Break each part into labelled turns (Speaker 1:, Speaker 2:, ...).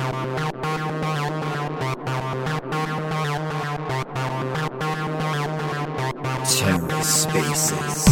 Speaker 1: TerraSpaces.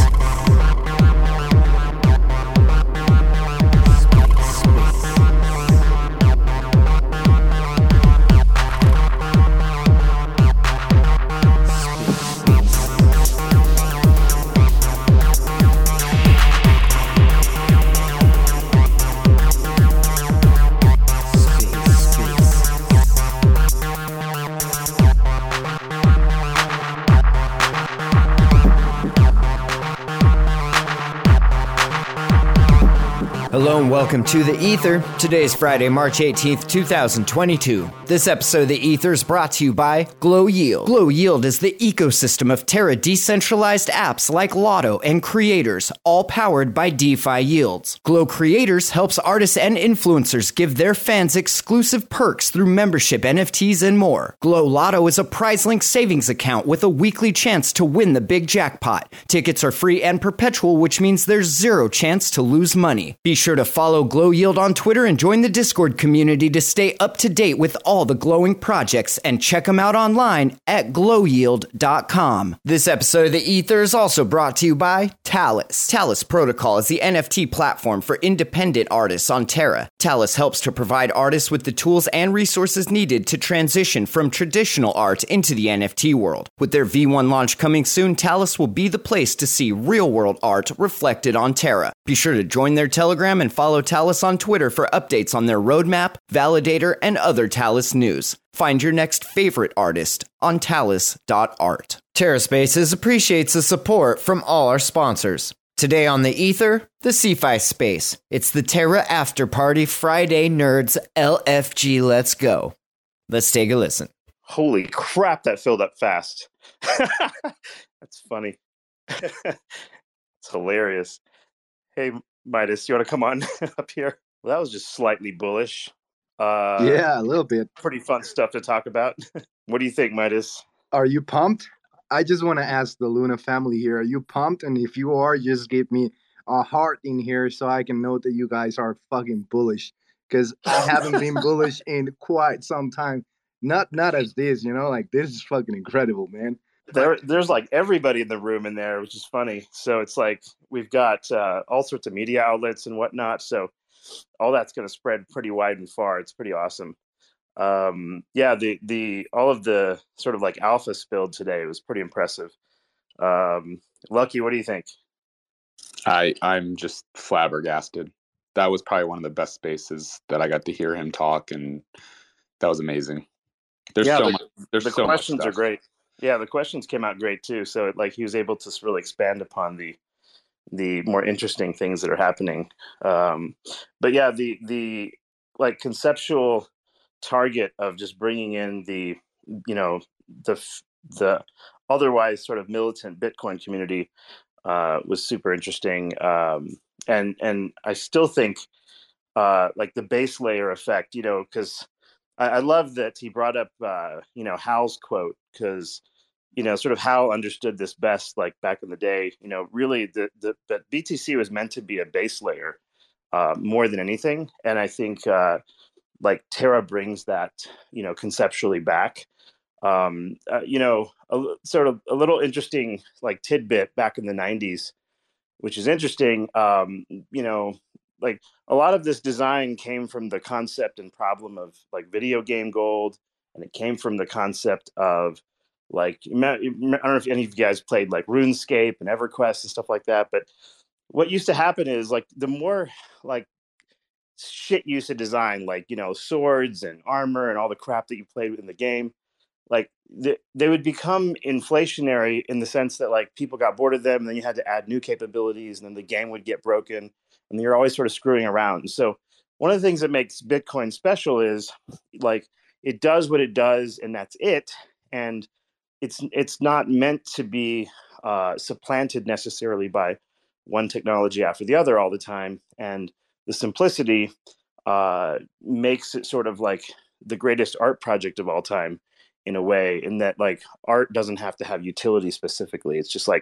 Speaker 1: Hello and welcome to The Ether. Today is Friday, March 18th, 2022. This episode of The Ether is brought to you by GlowYield. GlowYield is the ecosystem of Terra decentralized apps like Lotto and Creators, all powered by DeFi Yields. Glow Creators helps artists and influencers give their fans exclusive perks through membership, NFTs, and more. Glow Lotto is a prize-linked savings account with a weekly chance to win the big jackpot. Tickets are free and perpetual, which means there's zero chance to lose money. Be sure to follow GlowYield on Twitter and join the Discord community to stay up to date with all the glowing projects, and check them out online at glowyield.com. This episode of The Ether is also brought to you by Talis. Talis Protocol is the NFT platform for independent artists on Terra. Talis helps to provide artists with the tools and resources needed to transition from traditional art into the NFT world. With their V1 launch coming soon, Talis will be the place to see real-world art reflected on Terra. Be sure to join their Telegram and follow Talis on Twitter for updates on their roadmap, validator, and other Talis news. Find your next favorite artist on talis.art. TerraSpaces appreciates the support from all our sponsors. Today on The Ether, the CeFi Space. It's the Terra After Party Friday Nerds LFG. Let's go. Let's take a listen.
Speaker 2: Holy crap, that filled up fast. That's funny. It's hilarious. Hey, Midas, you want to come on up here? Well, that was just slightly bullish.
Speaker 3: Yeah, a little bit.
Speaker 2: Pretty fun stuff to talk about. What do you think, Midas?
Speaker 3: Are you pumped? I just want to ask the Luna family here, are you pumped? And if you are, just give me a heart in here so I can know that you guys are fucking bullish. Because I haven't been bullish in quite some time. Not as this, like this is fucking incredible, man.
Speaker 2: There's like everybody in the room in there, which is funny. So it's like we've got all sorts of media outlets and whatnot. So all that's going to spread pretty wide and far. It's pretty awesome. Yeah, the all of the sort of like alpha spilled today was pretty impressive. Lucky, what do you think?
Speaker 4: I'm just flabbergasted. That was probably one of the best spaces that I got to hear him talk, and that was amazing. The
Speaker 2: questions are great. Yeah, the questions came out great too. So he was able to really expand upon the more interesting things that are happening. But yeah, the like conceptual target of just bringing in the otherwise sort of militant Bitcoin community was super interesting. And I still think like the base layer effect, because I love that he brought up, Hal's quote, because, sort of Hal understood this best, like back in the day, really that BTC was meant to be a base layer more than anything. And I think Terra brings that, conceptually back. Sort of a little interesting like tidbit back in the 90s, which is interesting. Like a lot of this design came from the concept and problem of like video game gold, and it came from the concept of like, I don't know if any of you guys played like RuneScape and EverQuest and stuff like that, but what used to happen is like the more like shit used to design, like, swords and armor and all the crap that you played with in the game, like they would become inflationary in the sense that like people got bored of them, and then you had to add new capabilities, and then the game would get broken, and you're always sort of screwing around. So one of the things that makes Bitcoin special is like it does what it does, and that's it. And it's not meant to be supplanted necessarily by one technology after the other all the time. And the simplicity makes it sort of like the greatest art project of all time in a way, in that like art doesn't have to have utility specifically. It's just like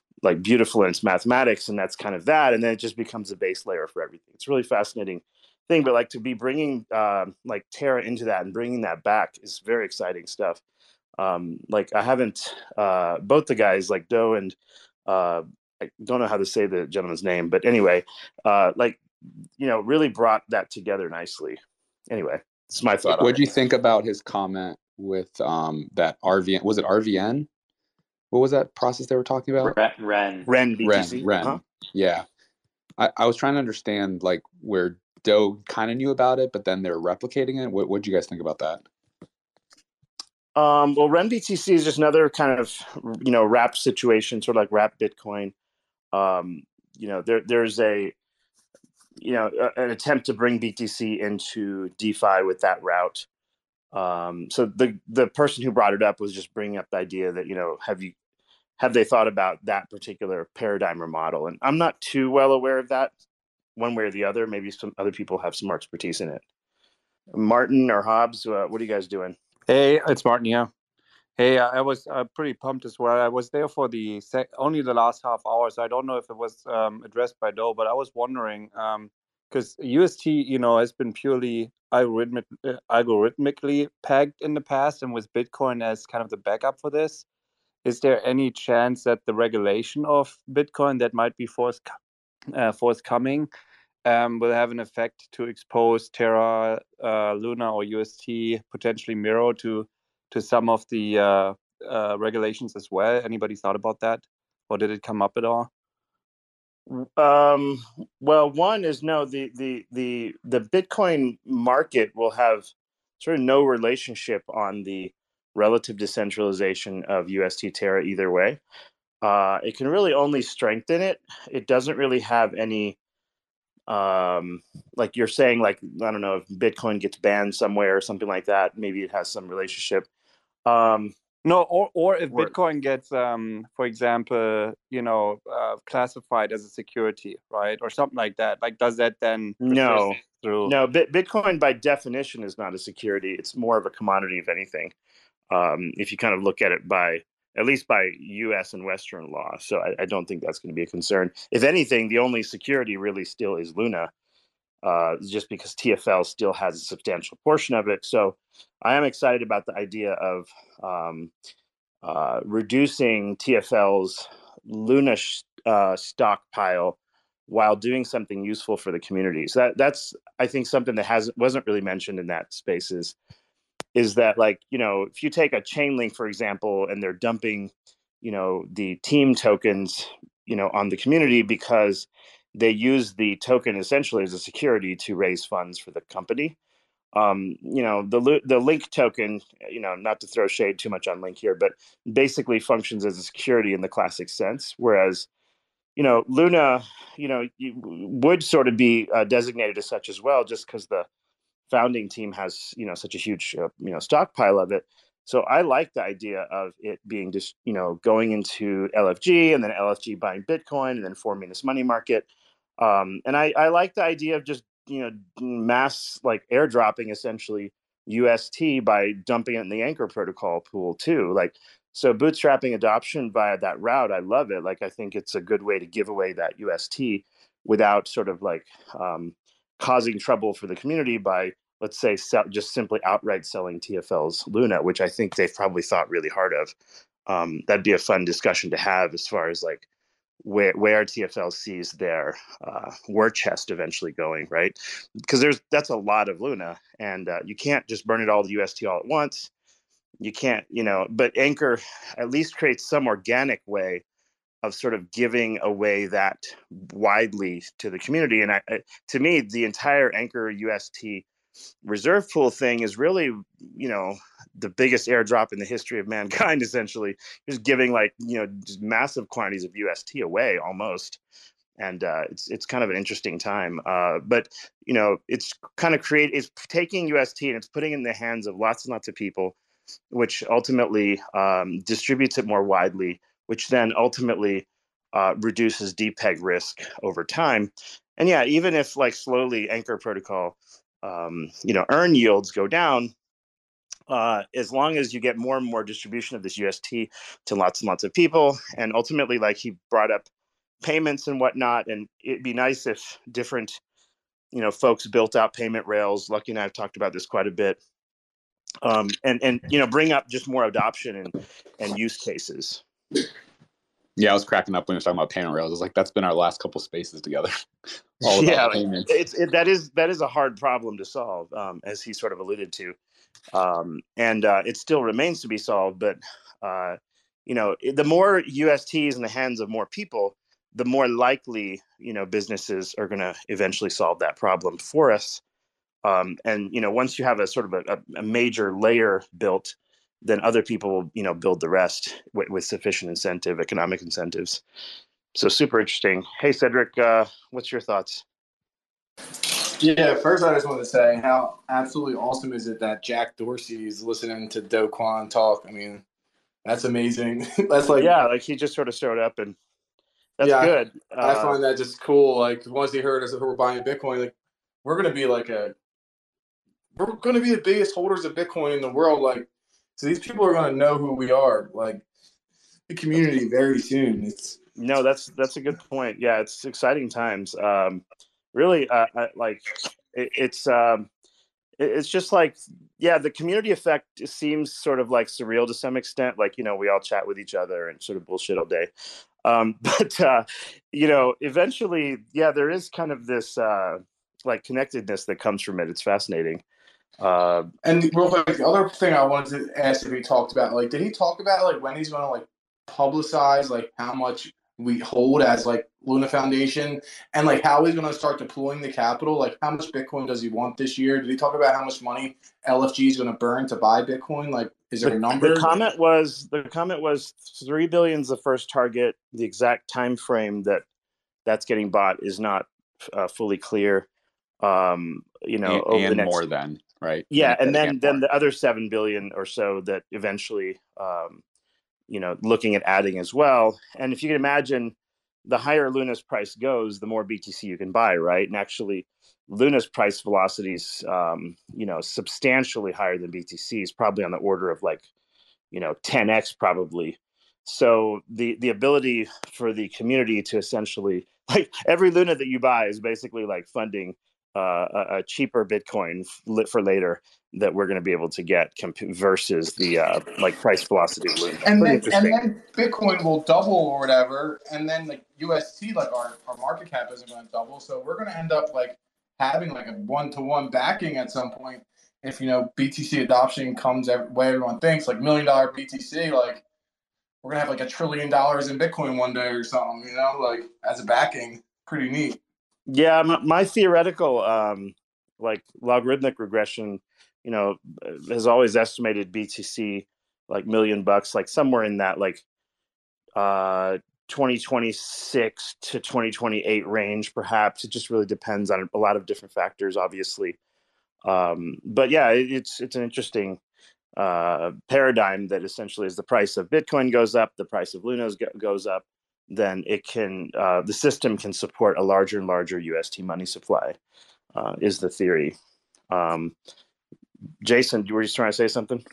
Speaker 2: beautiful, and it's mathematics, and that's kind of that. And then it just becomes a base layer for everything. It's really fascinating thing, but like to be bringing like Terra into that and bringing that back is very exciting stuff. Like I haven't both the guys like Doe and I don't know how to say the gentleman's name, but anyway, like really brought that together nicely. Anyway, it's my thought.
Speaker 4: What do you think about his comment with that RVN? Was it RVN? What was that process they were talking about?
Speaker 5: Ren
Speaker 2: BTC.
Speaker 4: Ren. Uh-huh. Yeah, I was trying to understand like where Doe kind of knew about it, but then they're replicating it. What do you guys think about that?
Speaker 2: Well, Ren BTC is just another kind of wrap situation, sort of like wrap Bitcoin. There's an attempt to bring BTC into DeFi with that route. So the person who brought it up was just bringing up the idea that have they thought about that particular paradigm or model? And I'm not too well aware of that one way or the other. Maybe some other people have some more expertise in it. Martin or Hobbs, what are you guys doing?
Speaker 6: Hey, it's Martin here. Hey, I was pretty pumped as well. I was there for only the last half hour, so I don't know if it was addressed by Doe, but I was wondering, because UST, has been purely algorithmically pegged in the past, and with Bitcoin as kind of the backup for this, is there any chance that the regulation of Bitcoin that might be forthcoming will have an effect to expose Terra, Luna, or UST, potentially Miro, to some of the regulations as well? Anybody thought about that, or did it come up at all?
Speaker 2: Well, one is no. The Bitcoin market will have sort of no relationship on the relative decentralization of UST Terra either way. It can really only strengthen it. It doesn't really have any. Like you're saying, like I don't know if Bitcoin gets banned somewhere or something like that. Maybe it has some relationship.
Speaker 6: No, or if Bitcoin gets, for example, classified as a security, right, or something like that. Like, does that then
Speaker 2: no
Speaker 6: through?
Speaker 2: No, Bitcoin by definition is not a security. It's more of a commodity, if anything. If you kind of look at it at least by U.S. and Western law. So I don't think that's going to be a concern. If anything, the only security really still is Luna. Just because TFL still has a substantial portion of it. So I am excited about the idea of reducing TFL's Luna stockpile while doing something useful for the community. So that's I think something that wasn't really mentioned in that space is that, like, if you take a Chainlink, for example, and they're dumping, the team tokens, on the community because they use the token essentially as a security to raise funds for the company. The Link token, not to throw shade too much on Link here, but basically functions as a security in the classic sense. Whereas, Luna, would sort of be designated as such as well, just because the founding team has, such a huge, stockpile of it. So I like the idea of it being just, going into LFG and then LFG buying Bitcoin and then forming this money market. And I like the idea of just, mass like airdropping essentially UST by dumping it in the Anchor protocol pool too. Like, so bootstrapping adoption via that route, I love it. Like, I think it's a good way to give away that UST without sort of like causing trouble for the community by, let's say, just simply outright selling TFL's Luna, which I think they've probably thought really hard of. That'd be a fun discussion to have as far as like where TFL sees their war chest eventually going, right? Because that's a lot of Luna, and you can't just burn it all to UST all at once. You can't, but Anchor at least creates some organic way of sort of giving away that widely to the community. And to me, the entire Anchor UST reserve pool thing is really, the biggest airdrop in the history of mankind, essentially. Just giving like, just massive quantities of UST away almost. And it's kind of an interesting time. But, it's kind of it's taking UST and it's putting it in the hands of lots and lots of people, which ultimately distributes it more widely, which then ultimately reduces depeg risk over time. And yeah, even if like slowly Anchor protocol, earn yields go down, as long as you get more and more distribution of this UST to lots and lots of people, and ultimately, like he brought up payments and whatnot, and it'd be nice if different folks built out payment rails. Lucky and I have talked about this quite a bit. And bring up just more adoption and use cases.
Speaker 4: Yeah, I was cracking up when you were talking about payment rails. I was like, that's been our last couple spaces together. All
Speaker 2: about payments. That is a hard problem to solve, as he sort of alluded to, and it still remains to be solved. But the more USTs in the hands of more people, the more likely businesses are going to eventually solve that problem for us. And once you have a sort of a major layer built, then other people will build the rest with sufficient economic incentives. So super interesting. Hey Cedric, what's your thoughts?
Speaker 5: Yeah, first I just want to say how absolutely awesome is it that Jack Dorsey is listening to Do Kwon talk. I mean, that's amazing. That's like
Speaker 2: he just sort of showed up, and that's good.
Speaker 5: I find that just cool. Like once he heard us, we're buying Bitcoin, like we're gonna be the biggest holders of Bitcoin in the world. Like, so these people are gonna know who we are, like the community, very soon.
Speaker 2: That's a good point. Yeah, it's exciting times. Really, it's just like, the community effect seems sort of like surreal to some extent. Like, we all chat with each other and sort of bullshit all day. But eventually, there is kind of this like connectedness that comes from it. It's fascinating.
Speaker 5: And real quick, the other thing I wanted to ask if he talked about, like, did he talk about like when he's going to like publicize like how much we hold as like Luna Foundation, and like how he's going to start deploying the capital? Like, how much Bitcoin does he want this year? Did he talk about how much money LFG is going to burn to buy Bitcoin? Like, is there a number?
Speaker 2: The comment was 3 billion is the first target. The exact time frame that's getting bought is not fully clear. Over the next,
Speaker 4: more than right.
Speaker 2: Yeah, and then the other 7 billion or so that eventually, looking at adding as well. And if you can imagine, the higher Luna's price goes, the more BTC you can buy, right? And actually, Luna's price velocity is, substantially higher than BTC's, probably on the order of 10x probably. So the ability for the community to essentially, like, every Luna that you buy is basically like funding a cheaper Bitcoin for later that we're going to be able to get versus the price velocity of Luna.
Speaker 5: And then Bitcoin will double or whatever, and then like UST, like our market cap isn't going to double, so we're going to end up like having like a 1-to-1 backing at some point. If BTC adoption comes the way everyone thinks, like $1 million BTC, like we're gonna have like $1 trillion in Bitcoin one day or something, like as a backing. Pretty neat.
Speaker 2: Yeah, my theoretical logarithmic regression, has always estimated BTC like $1 million, like somewhere in that 2026 to 2028 range, perhaps. It just really depends on a lot of different factors, obviously. But yeah, it's an interesting paradigm that essentially, as the price of Bitcoin goes up, the price of Luna goes up, then it can the system can support a larger and larger UST money supply, is the theory. Jason, were you just trying to say something?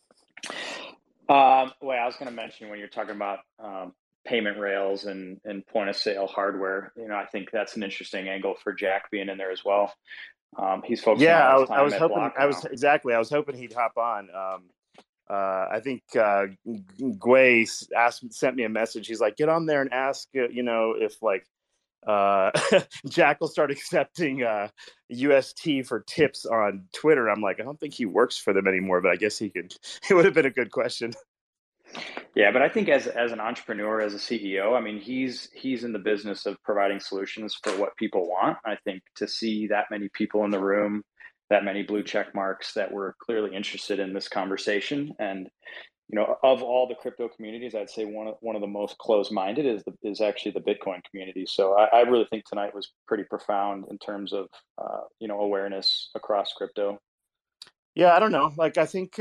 Speaker 7: Well, I was going to mention, when you're talking about payment rails and point of sale hardware, I think that's an interesting angle for Jack being in there as well. He's focusing on his time
Speaker 2: I was
Speaker 7: at
Speaker 2: hoping
Speaker 7: Block
Speaker 2: I was hoping he'd hop on. I think Gwei sent me a message. He's like, get on there and ask, if Jack will start accepting UST for tips on Twitter. I'm like, I don't think he works for them anymore, but I guess he could. It would have been a good question.
Speaker 7: Yeah, but I think as an entrepreneur, as a CEO, I mean, he's in the business of providing solutions for what people want. I think to see that many people in the room, that many blue check marks that were clearly interested in this conversation, and of all the crypto communities, I'd say one of the most closed-minded is actually the Bitcoin community. So I really think tonight was pretty profound in terms of awareness across crypto.
Speaker 2: Yeah, I don't know. I think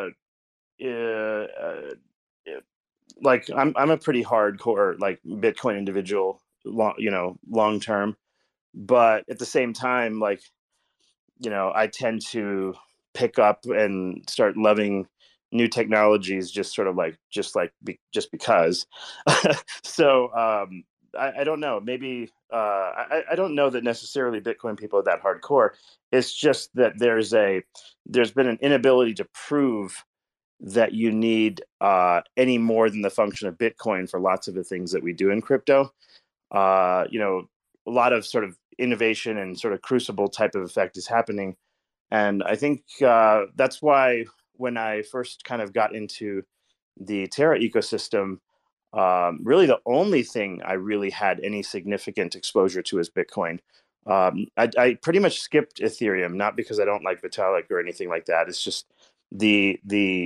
Speaker 2: I'm a pretty hardcore Bitcoin individual, long term, but at the same time, I tend to pick up and start loving new technologies just because. So I don't know. Maybe I don't know that necessarily Bitcoin people are that hardcore. It's just that there's been an inability to prove that you need any more than the function of Bitcoin for lots of the things that we do in crypto. You know, a lot of sort of innovation and sort of crucible type of effect is happening. And I think that's why when I first kind of got into the Terra ecosystem, really the only thing I really had any significant exposure to is Bitcoin. I pretty much skipped Ethereum, not because I don't like Vitalik or anything like that. It's just the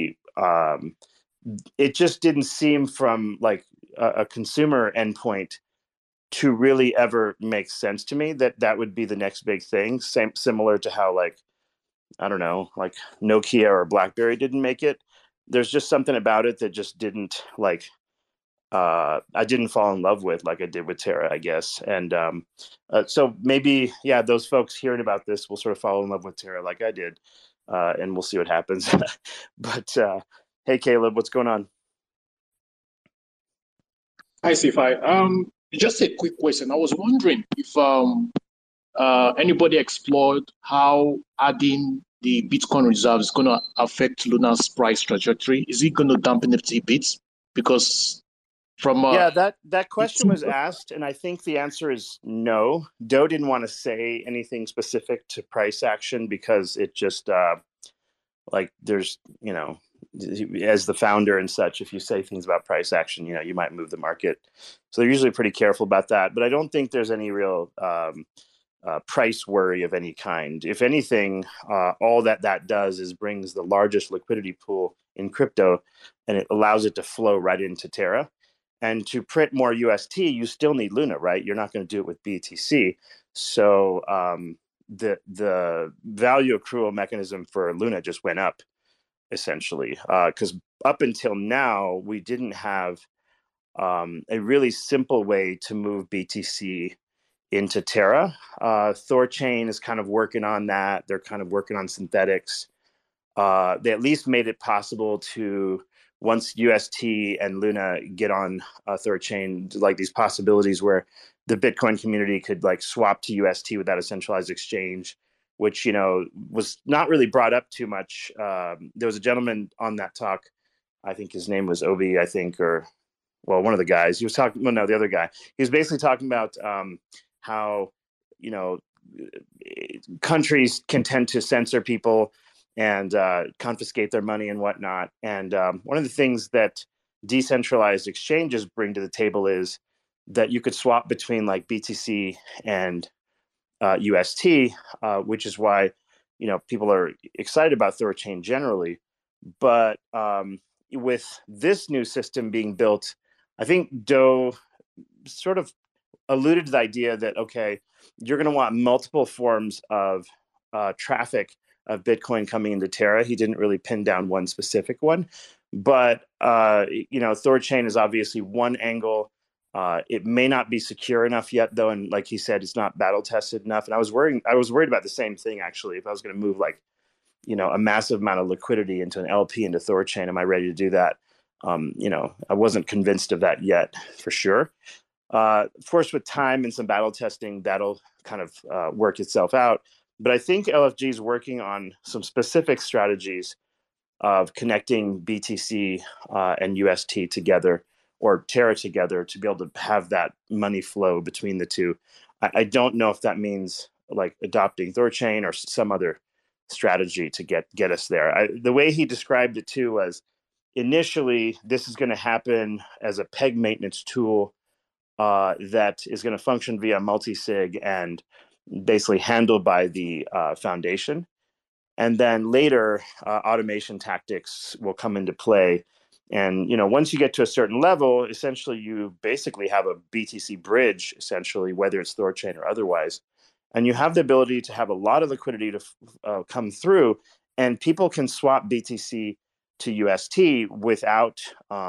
Speaker 2: it just didn't seem from like a consumer endpoint to really ever make sense to me that would be the next big thing. Similar to how like I don't know, like Nokia or BlackBerry didn't make it. There's just something about it that just didn't like I didn't fall in love with like I did with Terra, I guess. And so maybe, yeah, those folks hearing about this will sort of fall in love with Terra like I did, and we'll see what happens. But hey, Caleb, what's going on?
Speaker 8: Hi, CFI. Just a quick question. I was wondering if anybody explored how adding the Bitcoin reserve is going to affect Luna's price trajectory. Is it going to dampen FT bits? Because from
Speaker 2: yeah, that question was asked, and I think the answer is no. Doe didn't want to say anything specific to price action because it just like there's, you know, as the founder and such, if you say things about price action, you know, you might move the market. So they're usually pretty careful about that. But I don't think there's any real price worry of any kind. If anything, all that does is brings the largest liquidity pool in crypto, and it allows it to flow right into Terra. And to print more UST, you still need Luna, right? You're not going to do it with BTC. So the value accrual mechanism for Luna just went up, essentially, because up until now, we didn't have a really simple way to move BTC into Terra. Thorchain is kind of working on that. They're kind of working on synthetics. They at least made it possible to, once UST and Luna get on Thorchain, like these possibilities where the Bitcoin community could like swap to UST without a centralized exchange, which, you know, was not really brought up too much. There was a gentleman on that talk, I think his name was Obi, I think, or, well, one of the guys. He was talking, well, no, the other guy. He was basically talking about how, you know, countries can tend to censor people and confiscate their money and whatnot. And one of the things that decentralized exchanges bring to the table is that you could swap between like BTC and UST, which is why, you know, people are excited about Thorchain generally. But with this new system being built, I think Doe sort of alluded to the idea that, okay, you're going to want multiple forms of traffic of Bitcoin coming into Terra. He didn't really pin down one specific one, but you know, Thorchain is obviously one angle. It may not be secure enough yet, though, and like he said, it's not battle tested enough. And I was worried about the same thing actually. If I was going to move like, you know, a massive amount of liquidity into an LP into Thorchain, am I ready to do that? You know, I wasn't convinced of that yet, for sure. Of course, with time and some battle testing, that'll kind of work itself out. But I think LFG is working on some specific strategies of connecting BTC and UST together, or Terra together, to be able to have that money flow between the two. I don't know if that means like adopting Thorchain or some other strategy to get us there. The way he described it too was, initially this is going to happen as a peg maintenance tool that is going to function via multi-sig and basically handled by the foundation. And then later, automation tactics will come into play. And, you know, once you get to a certain level, essentially you basically have a BTC bridge, essentially, whether it's Thorchain or otherwise. And you have the ability to have a lot of liquidity to come through, and people can swap BTC to UST without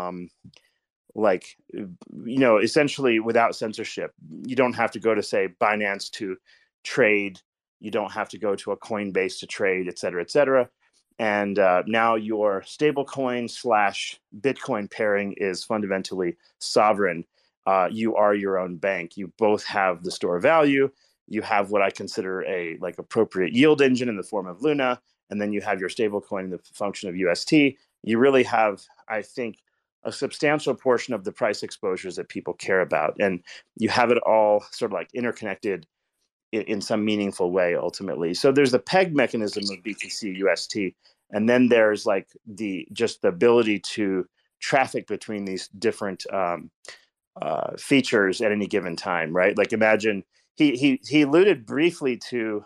Speaker 2: like, you know, essentially without censorship. You don't have to go to, say, Binance to trade. You don't have to go to a Coinbase to trade, et cetera, et cetera. And now your stablecoin / Bitcoin pairing is fundamentally sovereign. you are your own bank. You both have the store value. You have what I consider a like appropriate yield engine in the form of Luna, and then you have your stablecoin in the function of UST. You really have, I think, a substantial portion of the price exposures that people care about, and you have it all sort of like interconnected in some meaningful way ultimately. So there's the peg mechanism of BTC UST, and then there's like the ability to traffic between these different features at any given time, right? Like imagine he alluded briefly to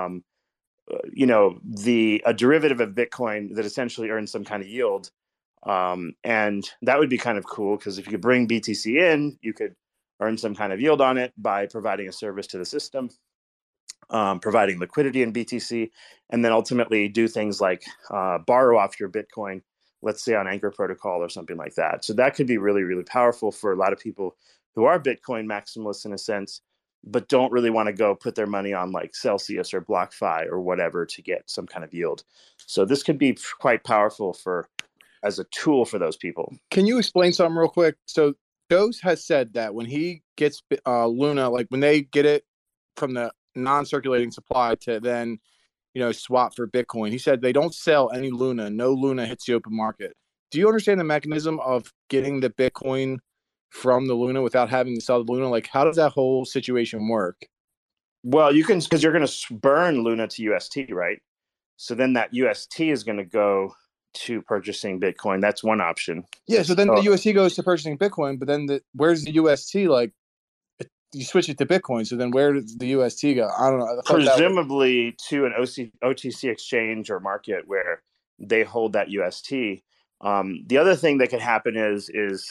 Speaker 2: a derivative of Bitcoin that essentially earns some kind of yield, and that would be kind of cool because if you could bring BTC in, you could earn some kind of yield on it by providing a service to the system, providing liquidity in BTC, and then ultimately do things like borrow off your Bitcoin, let's say on Anchor Protocol or something like that. So that could be really, really powerful for a lot of people who are Bitcoin maximalists in a sense, but don't really want to go put their money on like Celsius or BlockFi or whatever to get some kind of yield. So this could be quite powerful as a tool for those people.
Speaker 9: Can you explain something real quick? So Dose has said that when he gets Luna, like when they get it from the non-circulating supply to then, swap for Bitcoin, he said they don't sell any Luna. No Luna hits the open market. Do you understand the mechanism of getting the Bitcoin from the Luna without having to sell the Luna? Like, how does that whole situation work?
Speaker 2: Well, you can, because you're going to burn Luna to UST, right? So then that UST is going to go to purchasing Bitcoin. That's one option.
Speaker 9: Yeah, so then the UST goes to purchasing Bitcoin, but then where's the UST? Like, you switch it to Bitcoin, so then where does the UST go? I don't know.
Speaker 2: Presumably to an OTC exchange or market where they hold that UST. The other thing that could happen is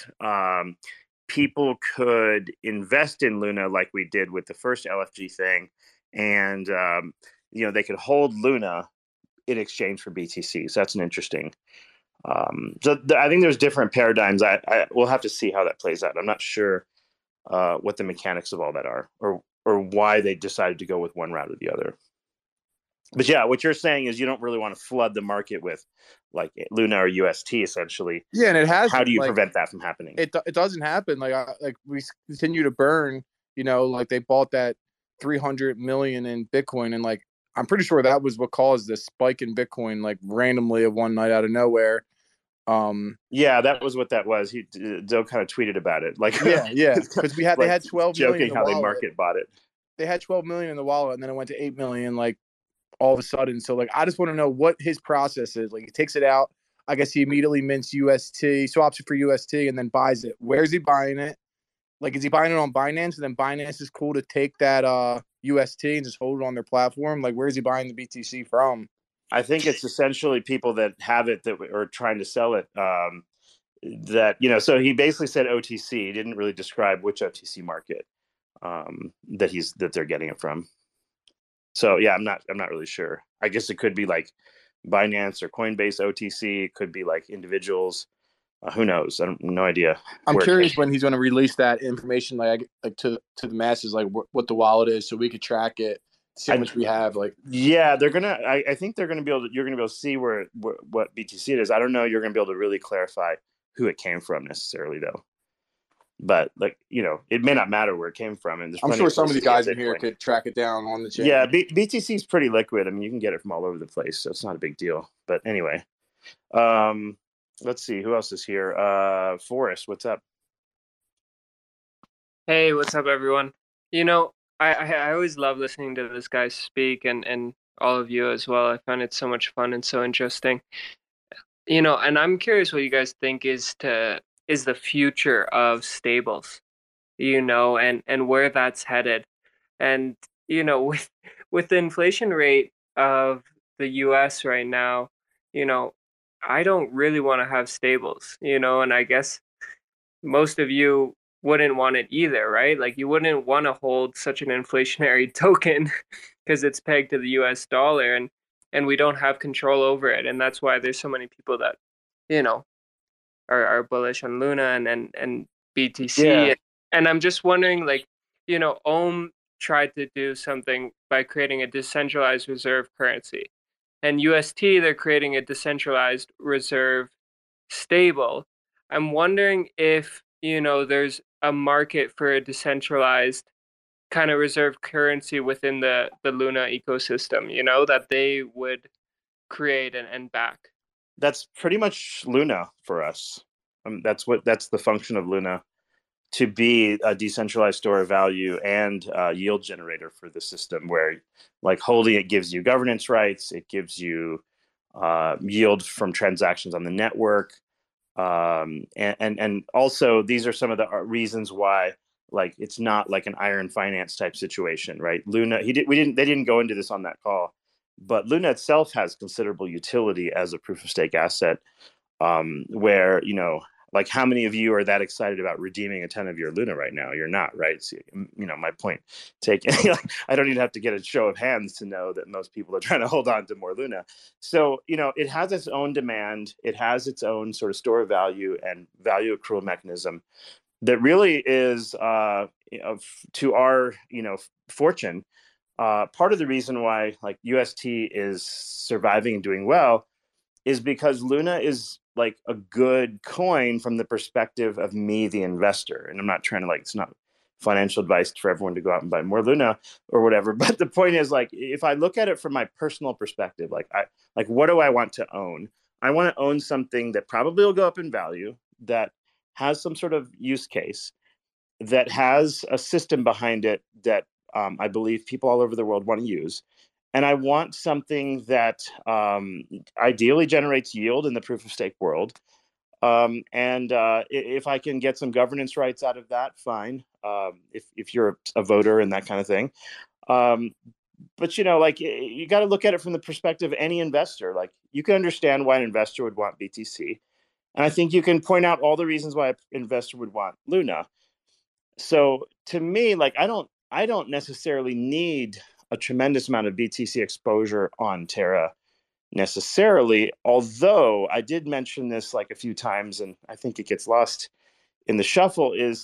Speaker 2: people could invest in Luna like we did with the first LFG thing, and they could hold Luna in exchange for BTC. So that's an interesting. I think there's different paradigms. We'll have to see how that plays out. I'm not sure what the mechanics of all that are, or why they decided to go with one route or the other. But yeah, what you're saying is you don't really want to flood the market with like Luna or UST essentially.
Speaker 9: Yeah, and it has.
Speaker 2: How do you prevent that from happening?
Speaker 9: It doesn't happen. Like we continue to burn. Like they bought that 300 million in Bitcoin, and like I'm pretty sure that was what caused this spike in Bitcoin, like randomly of one night out of nowhere.
Speaker 2: Yeah, that was what that was. Joe kind of tweeted about it. Like,
Speaker 9: yeah, because they had 12 million.
Speaker 2: Joking how they market bought it.
Speaker 9: They had 12 million in the wallet, and then it went to 8 million. Like all of a sudden. So like, I just want to know what his process is. Like he takes it out. I guess he immediately mints UST, swaps it for UST, and then buys it. Where's he buying it? Like, is he buying it on Binance? And then Binance is cool to take that UST and just hold it on their platform. Like, where's he buying the BTC from?
Speaker 2: I think it's essentially people that have it that are trying to sell it. So he basically said OTC. He didn't really describe which OTC market that they're getting it from. So yeah, I'm not really sure. I guess it could be like Binance or Coinbase OTC. It could be like individuals. Who knows? I have no idea.
Speaker 9: I'm curious when he's going to release that information, like to the masses, like what the wallet is, so we could track it, see how much we have. Like,
Speaker 2: yeah, they're gonna. I think they're gonna be able to. You're gonna be able to see what BTC it is. I don't know. You're gonna be able to really clarify who it came from necessarily, though. But like it may not matter where it came from, and
Speaker 9: I'm sure some of the guys in here could track it down on the chain.
Speaker 2: Yeah, BTC is pretty liquid. I mean, you can get it from all over the place, so it's not a big deal. But anyway, let's see who else is here. Forrest, what's up?
Speaker 10: Hey, what's up, everyone? I always love listening to this guy speak, and all of you as well. I find it so much fun and so interesting. And I'm curious what you guys think is the future of stables, and where that's headed. And, with the inflation rate of the US right now, I don't really want to have stables, and I guess most of you wouldn't want it either, right? Like you wouldn't want to hold such an inflationary token because it's pegged to the US dollar and we don't have control over it. And that's why there's so many people that, are bullish on Luna and BTC.
Speaker 2: Yeah.
Speaker 10: And I'm just wondering, like, Ohm tried to do something by creating a decentralized reserve currency. And UST, they're creating a decentralized reserve stable. I'm wondering if, there's a market for a decentralized kind of reserve currency within the Luna ecosystem, that they would create and back.
Speaker 2: That's pretty much Luna for us. That's the function of Luna, to be a decentralized store of value and yield generator for the system, where like holding it gives you governance rights, it gives you yield from transactions on the network, and also these are some of the reasons why like it's not like an iron finance type situation, right? Luna, they didn't go into this on that call, but Luna itself has considerable utility as a proof of stake asset, where like how many of you are that excited about redeeming a ton of your Luna right now? You're not, right? So, my point taken. I don't even have to get a show of hands to know that most people are trying to hold on to more Luna. So, it has its own demand. It has its own sort of store of value and value accrual mechanism that really is, to our, fortune. Part of the reason why like UST is surviving and doing well is because Luna is like a good coin from the perspective of me, the investor. And I'm not trying to it's not financial advice for everyone to go out and buy more Luna or whatever. But the point is, like, if I look at it from my personal perspective, what do I want to own? I want to own something that probably will go up in value, that has some sort of use case, that has a system behind it that I believe people all over the world want to use. And I want something that ideally generates yield in the proof of stake world. And if I can get some governance rights out of that, fine. If you're a voter and that kind of thing. But you got to look at it from the perspective of any investor. Like, you can understand why an investor would want BTC. And I think you can point out all the reasons why an investor would want Luna. So to me, like, I don't necessarily need a tremendous amount of BTC exposure on Terra necessarily, although I did mention this like a few times, and I think it gets lost in the shuffle, is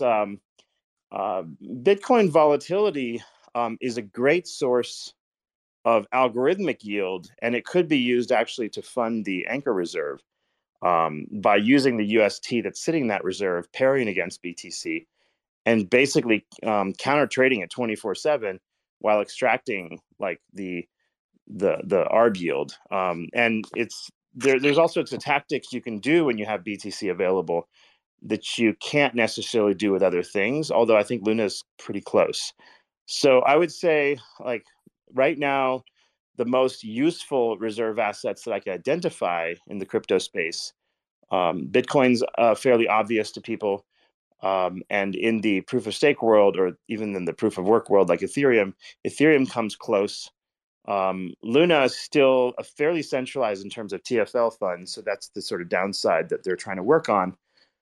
Speaker 2: Bitcoin volatility is a great source of algorithmic yield, and it could be used actually to fund the anchor reserve by using the UST that's sitting in that reserve, pairing against BTC, and basically counter trading it 24/7 while extracting like the ARB yield. And there's all sorts of tactics you can do when you have BTC available that you can't necessarily do with other things, although I think Luna is pretty close. So I would say, like, right now, the most useful reserve assets that I can identify in the crypto space, Bitcoin's fairly obvious to people. And in the proof of stake world, or even in the proof of work world, like Ethereum comes close. Luna is still fairly centralized in terms of TFL funds, so that's the sort of downside that they're trying to work on.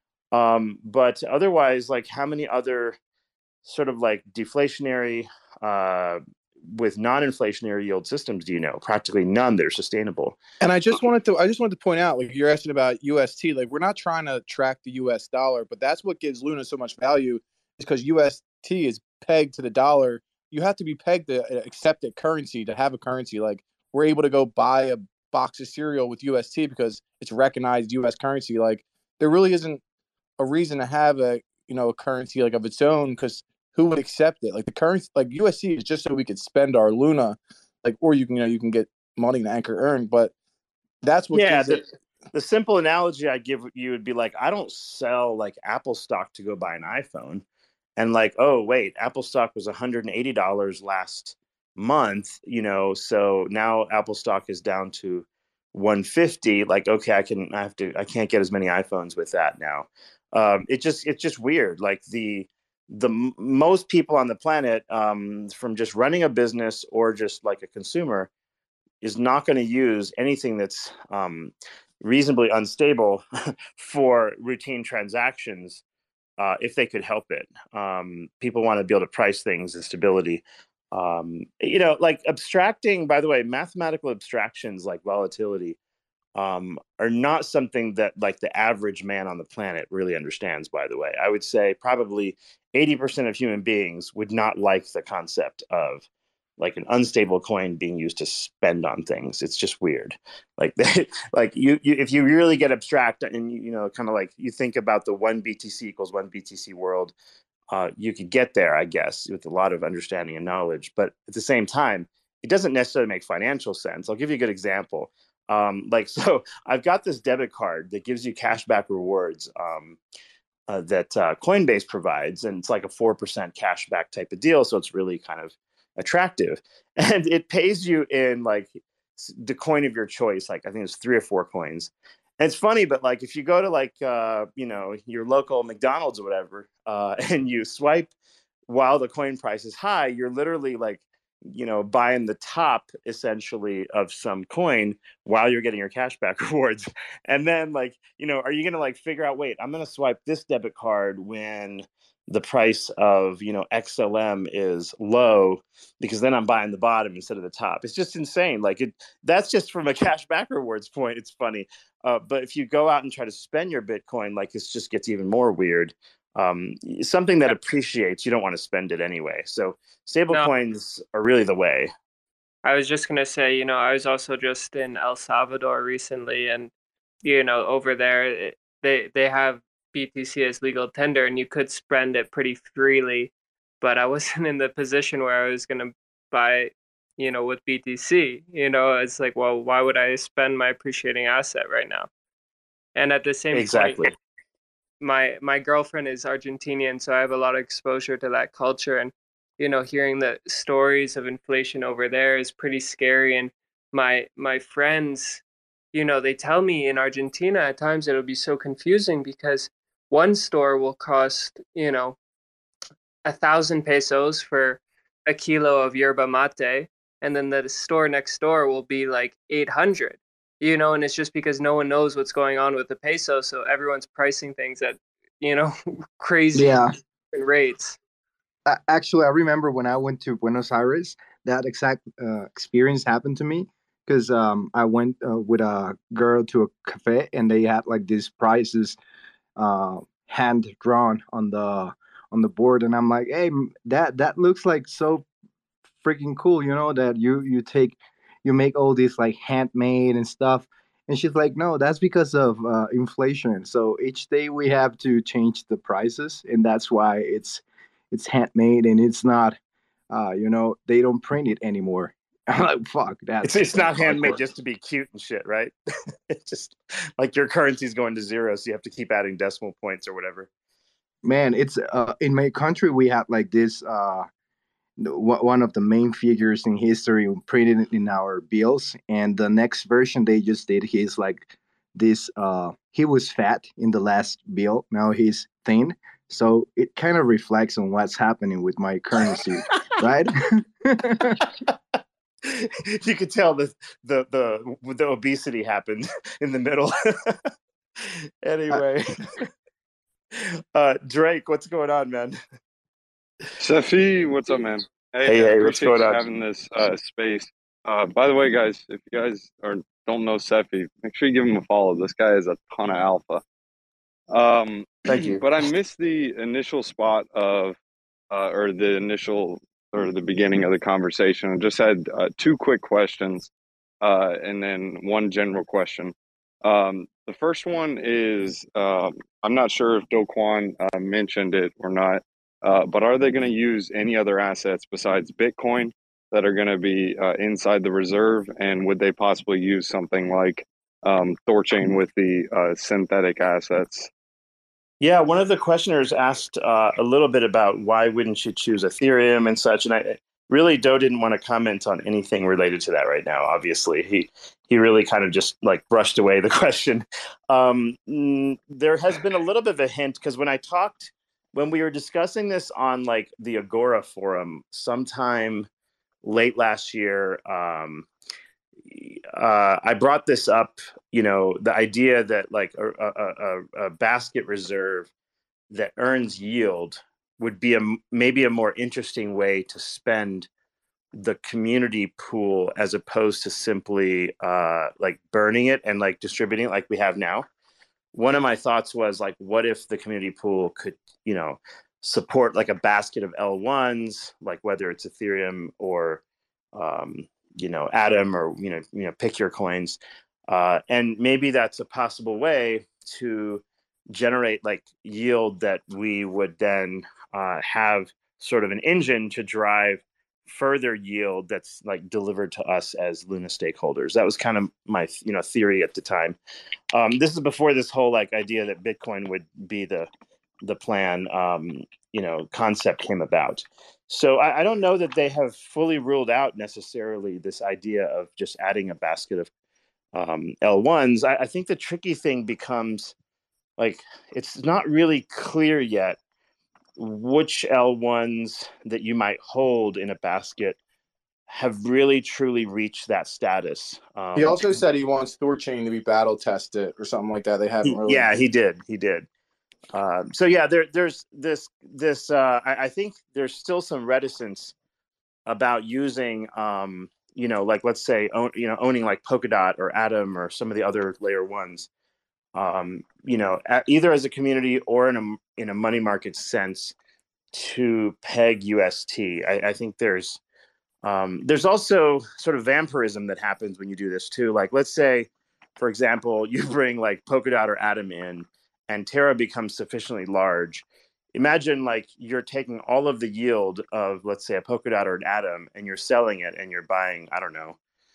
Speaker 2: But otherwise, like, how many other sort of like deflationary with non-inflationary yield systems do you know? Practically none that are sustainable.
Speaker 9: And I just wanted to point out, like, you're asking about UST, like, we're not trying to track the US dollar, but that's what gives Luna so much value, is because UST is pegged to the dollar. You have to be pegged to accept a currency to have a currency. Like, we're able to go buy a box of cereal with UST because it's recognized US currency. Like, there really isn't a reason to have a currency like of its own, because who would accept it? Like, the currency, like USC, is just so we could spend our Luna, like, or you can get money to anchor earn. But that's what gives it.
Speaker 2: The simple analogy I give you would be like, I don't sell like Apple stock to go buy an iPhone, and like, oh wait, Apple stock was $180 last month, so now Apple stock is down to $150. Like, okay, I can't get as many iPhones with that now. It's just weird. Like, the most people on the planet, from just running a business or just like a consumer, is not going to use anything that's reasonably unstable for routine transactions if they could help it. People want to be able to price things and stability. Like abstracting, by the way, mathematical abstractions like volatility are not something that like the average man on the planet really understands, by the way. I would say probably 80% of human beings would not like the concept of like an unstable coin being used to spend on things. It's just weird. Like, like you if you really get abstract and kind of like you think about the one BTC equals one BTC world, you could get there, I guess, with a lot of understanding and knowledge. But at the same time, it doesn't necessarily make financial sense. I'll give you a good example. So I've got this debit card that gives you cashback rewards that Coinbase provides, and it's like a 4% cashback type of deal. So it's really kind of attractive, and it pays you in like the coin of your choice. Like I think it's 3 or 4 coins. And it's funny, but like if you go to like your local McDonald's or whatever, and you swipe while the coin price is high, you're literally like buying the top essentially of some coin while you're getting your cashback rewards. And then like, are you going to like figure out, wait, I'm going to swipe this debit card when the price of, XLM is low, because then I'm buying the bottom instead of the top. It's just insane. Like that's just from a cashback rewards point. It's funny. But if you go out and try to spend your Bitcoin, like this just gets even more weird. Something that appreciates, you don't want to spend it anyway. So stable coins are really the way.
Speaker 10: I was just going to say, I was also just in El Salvador recently, and, over there, they have BTC as legal tender, and you could spend it pretty freely, but I wasn't in the position where I was going to buy, with BTC. It's like, well, why would I spend my appreciating asset right now? And at the same point, my girlfriend is Argentinian, so I have a lot of exposure to that culture, and hearing the stories of inflation over there is pretty scary. And my friends, they tell me in Argentina at times it'll be so confusing because one store will cost 1,000 pesos for a kilo of yerba mate, and then the store next door will be like 800. And it's just because no one knows what's going on with the peso, so everyone's pricing things at crazy rates.
Speaker 3: Actually, I remember when I went to Buenos Aires, that exact experience happened to me, because I went with a girl to a cafe, and they had like these prices hand drawn on the board, and I'm like, hey, that looks like so freaking cool, that you make all this like handmade and stuff. And she's like, no, that's because of inflation. So each day we have to change the prices, and that's why it's handmade, and it's not they don't print it anymore. I'm like, fuck that.
Speaker 2: It's not handmade just to be cute and shit, right? It's just like your currency's going to zero, so you have to keep adding decimal points or whatever.
Speaker 3: Man, it's in my country we have like this one of the main figures in history printed in our bills, and the next version they just did, he's like this he was fat in the last bill, now he's thin, so it kind of reflects on what's happening with my currency. Right?
Speaker 2: You could tell the obesity happened in the middle. Anyway, Drake, what's going on, man?
Speaker 11: Seffi, what's up, man?
Speaker 2: Hey, what's going on?
Speaker 11: Having this space. By the way, guys, if you guys don't know Seffi, make sure you give him a follow. This guy is a ton of alpha.
Speaker 2: Thank you.
Speaker 11: But I missed the initial spot of, or the beginning of the conversation. I just had 2 quick questions, and then one general question. The first one is, I'm not sure if Do Kwon mentioned it or not, but are they going to use any other assets besides Bitcoin that are going to be inside the reserve? And would they possibly use something like Thorchain with the synthetic assets?
Speaker 2: Yeah, one of the questioners asked a little bit about why wouldn't you choose Ethereum and such, and I really Do didn't want to comment on anything related to that right now. Obviously, he really kind of just like brushed away the question. There has been a little bit of a hint, because when we were discussing this on like the Agora forum sometime late last year, I brought this up, the idea that like a basket reserve that earns yield would be maybe a more interesting way to spend the community pool, as opposed to simply like burning it and like distributing it like we have now. One of my thoughts was like, what if the community pool could, support like a basket of L1s, like whether it's Ethereum or Atom, or pick your coins, and maybe that's a possible way to generate like yield that we would then have sort of an engine to drive further yield that's like delivered to us as Luna stakeholders. That was kind of my theory at the time. This is before this whole like idea that Bitcoin would be the plan concept came about. So I don't know that they have fully ruled out necessarily this idea of just adding a basket of L1s. I think the tricky thing becomes like it's not really clear yet which L1s that you might hold in a basket have really truly reached that status.
Speaker 9: He also said he wants Thorchain to be battle tested or something like that. They haven't really.
Speaker 2: Yeah, he did. So yeah, there's this. I think there's still some reticence about using, like let's say, owning like Polkadot or Atom or some of the other layer ones, either as a community or in a money market sense to peg UST. I think there's also sort of vampirism that happens when you do this too. Like let's say, for example, you bring like Polkadot or Atom in, and Terra becomes sufficiently large. Imagine like you're taking all of the yield of, let's say, a Polkadot or an Atom, and you're selling it, and you're buying, I don't know,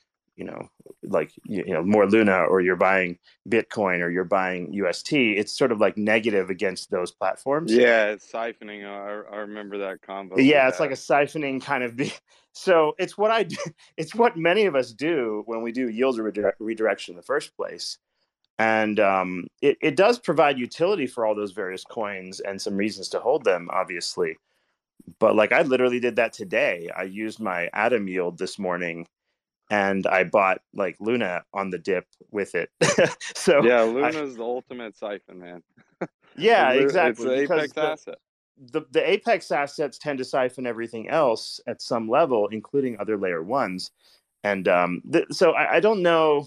Speaker 2: more Luna, or you're buying Bitcoin, or you're buying UST. It's sort of like negative against those platforms.
Speaker 11: Yeah, it's siphoning. I remember that combo.
Speaker 2: Yeah, it's like a siphoning kind of. So it's what I do. It's what many of us do when we do yield redirection in the first place. And it does provide utility for all those various coins and some reasons to hold them, obviously. But like I literally did that today. I used my Atom yield this morning, and I bought like Luna on the dip with it. So
Speaker 11: yeah, Luna's the ultimate siphon, man.
Speaker 2: Yeah, exactly.
Speaker 11: It's the apex asset.
Speaker 2: The apex assets tend to siphon everything else at some level, including other layer ones. And so I don't know.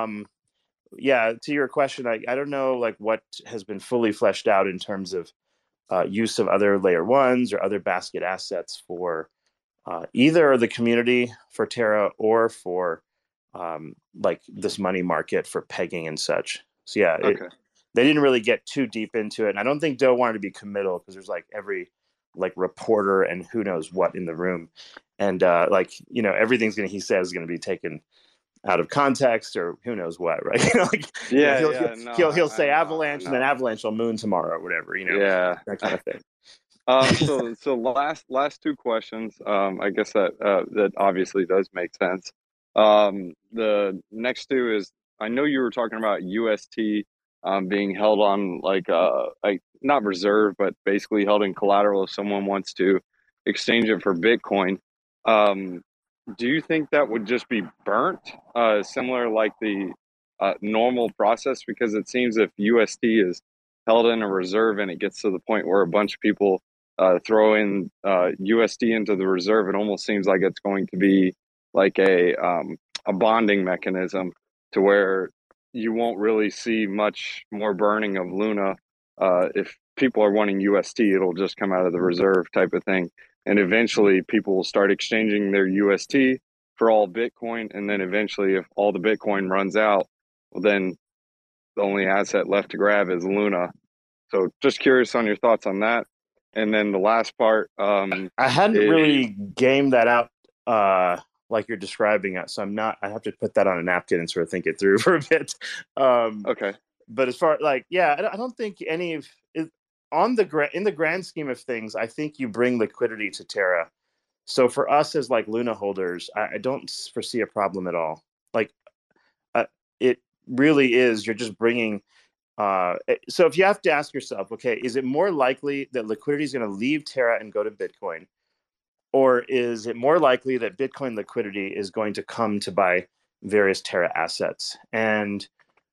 Speaker 2: Yeah, to your question, I don't know like what has been fully fleshed out in terms of use of other layer ones or other basket assets for either the community for Terra or for like this money market for pegging and such. So yeah,
Speaker 11: okay.
Speaker 2: They didn't really get too deep into it. And I don't think Doe wanted to be committal because there's like every like reporter and who knows what in the room. And everything's he says is going to be taken out of context or who knows what, right? He'll say Avalanche and then Avalanche will moon tomorrow or whatever,
Speaker 11: Yeah.
Speaker 2: that kind of thing.
Speaker 11: So last two questions. I guess that obviously does make sense. The next two is, I know you were talking about UST being held on like not reserve, but basically held in collateral if someone wants to exchange it for Bitcoin. Do you think that would just be burnt, similar like the normal process? Because it seems if UST is held in a reserve and it gets to the point where a bunch of people throw in UST into the reserve, it almost seems like it's going to be like a bonding mechanism to where you won't really see much more burning of Luna. If people are wanting UST, it'll just come out of the reserve type of thing. And eventually people will start exchanging their UST for all Bitcoin. And then eventually if all the Bitcoin runs out, well, then the only asset left to grab is Luna. So just curious on your thoughts on that. And then the last part.
Speaker 2: I hadn't really gamed that out like you're describing it. So I have to put that on a napkin and sort of think it through for a bit.
Speaker 11: Okay.
Speaker 2: But as far I don't think any of it, in the grand scheme of things, I think you bring liquidity to Terra. So for us as like Luna holders, I don't foresee a problem at all. Like it really is, you're just bringing. So if you have to ask yourself, okay, is it more likely that liquidity is going to leave Terra and go to Bitcoin? Or is it more likely that Bitcoin liquidity is going to come to buy various Terra assets? And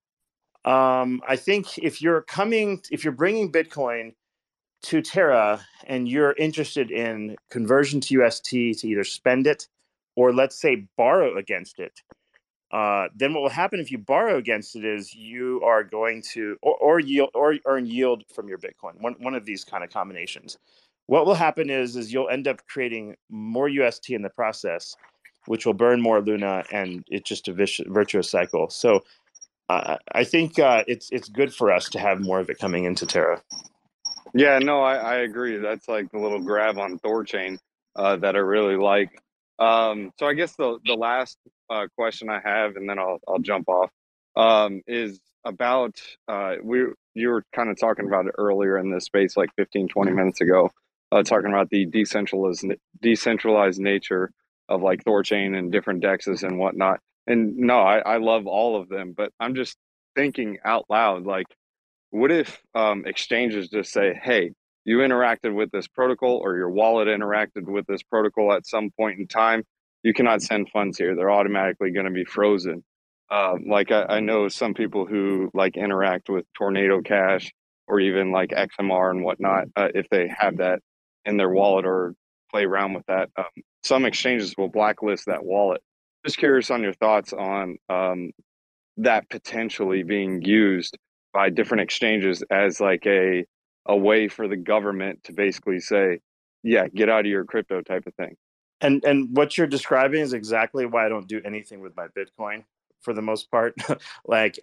Speaker 2: I think if you're bringing Bitcoin to Terra and you're interested in conversion to UST to either spend it or let's say borrow against it, then what will happen if you borrow against it is you are going to or earn yield from your Bitcoin. One of these kind of combinations. What will happen is you'll end up creating more UST in the process, which will burn more Luna, and it's just a virtuous cycle. So I think it's good for us to have more of it coming into Terra.
Speaker 11: Yeah, no, I agree. That's like the little grab on Thorchain that I really like. So I guess the last question I have, and then I'll jump off, is about you were kind of talking about it earlier in this space, like 15, 20 minutes ago, talking about the decentralized nature of like Thorchain and different dexes and whatnot. And no, I love all of them, but I'm just thinking out loud, like, what if exchanges just say, hey, you interacted with this protocol or your wallet interacted with this protocol at some point in time? You cannot send funds here. They're automatically going to be frozen. Like I know some people who like interact with Tornado Cash or even like XMR and whatnot, if they have that in their wallet or play around with that. Some exchanges will blacklist that wallet. Just curious on your thoughts on that potentially being used by different exchanges as like a way for the government to basically say, yeah, get out of your crypto type of thing.
Speaker 2: And what you're describing is exactly why I don't do anything with my Bitcoin for the most part. like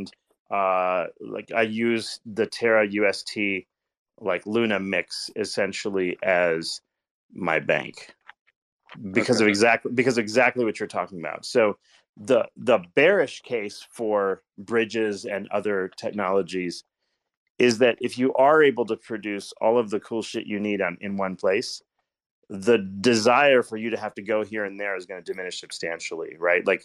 Speaker 2: I use the Terra UST like Luna mix essentially as my bank because
Speaker 11: Okay.
Speaker 2: of exactly what you're talking about. So the bearish case for bridges and other technologies is that if you are able to produce all of the cool shit you need in one place, the desire for you to have to go here and there is going to diminish substantially, right? Like,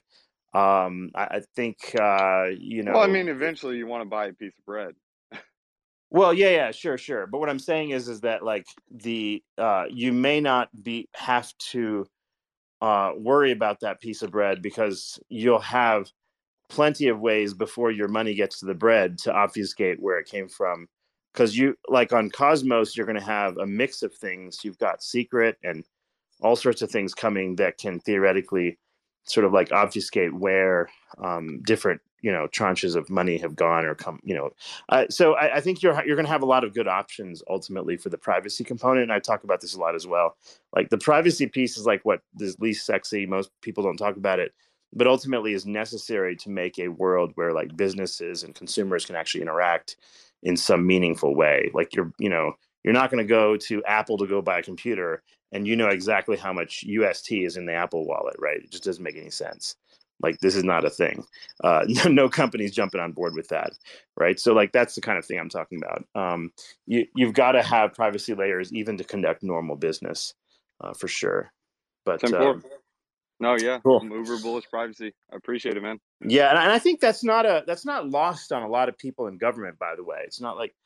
Speaker 2: I think,
Speaker 11: Well, I mean, eventually you want to buy a piece of bread.
Speaker 2: Well, yeah, sure. But what I'm saying is that like you may not have to worry about that piece of bread because you'll have plenty of ways before your money gets to the bread to obfuscate where it came from. Because you like on Cosmos, you're going to have a mix of things. You've got secret and all sorts of things coming that can theoretically sort of like obfuscate where different tranches of money have gone or come. So I think you're going to have a lot of good options ultimately for the privacy component. And I talk about this a lot as well. Like the privacy piece is like what is least sexy. Most people don't talk about it, but ultimately is necessary to make a world where like businesses and consumers can actually interact in some meaningful way. Like you're not going to go to Apple to go buy a computer and you know exactly how much UST is in the Apple wallet, right? It just doesn't make any sense. Like this is not a thing. No company's jumping on board with that, right? So like that's the kind of thing I'm talking about. You've got to have privacy layers even to conduct normal business, for sure. But
Speaker 11: no, yeah,
Speaker 2: cool.
Speaker 11: I'm uber bullish privacy. I appreciate it, man.
Speaker 2: Yeah, and I think that's not lost on a lot of people in government. By the way, it's not like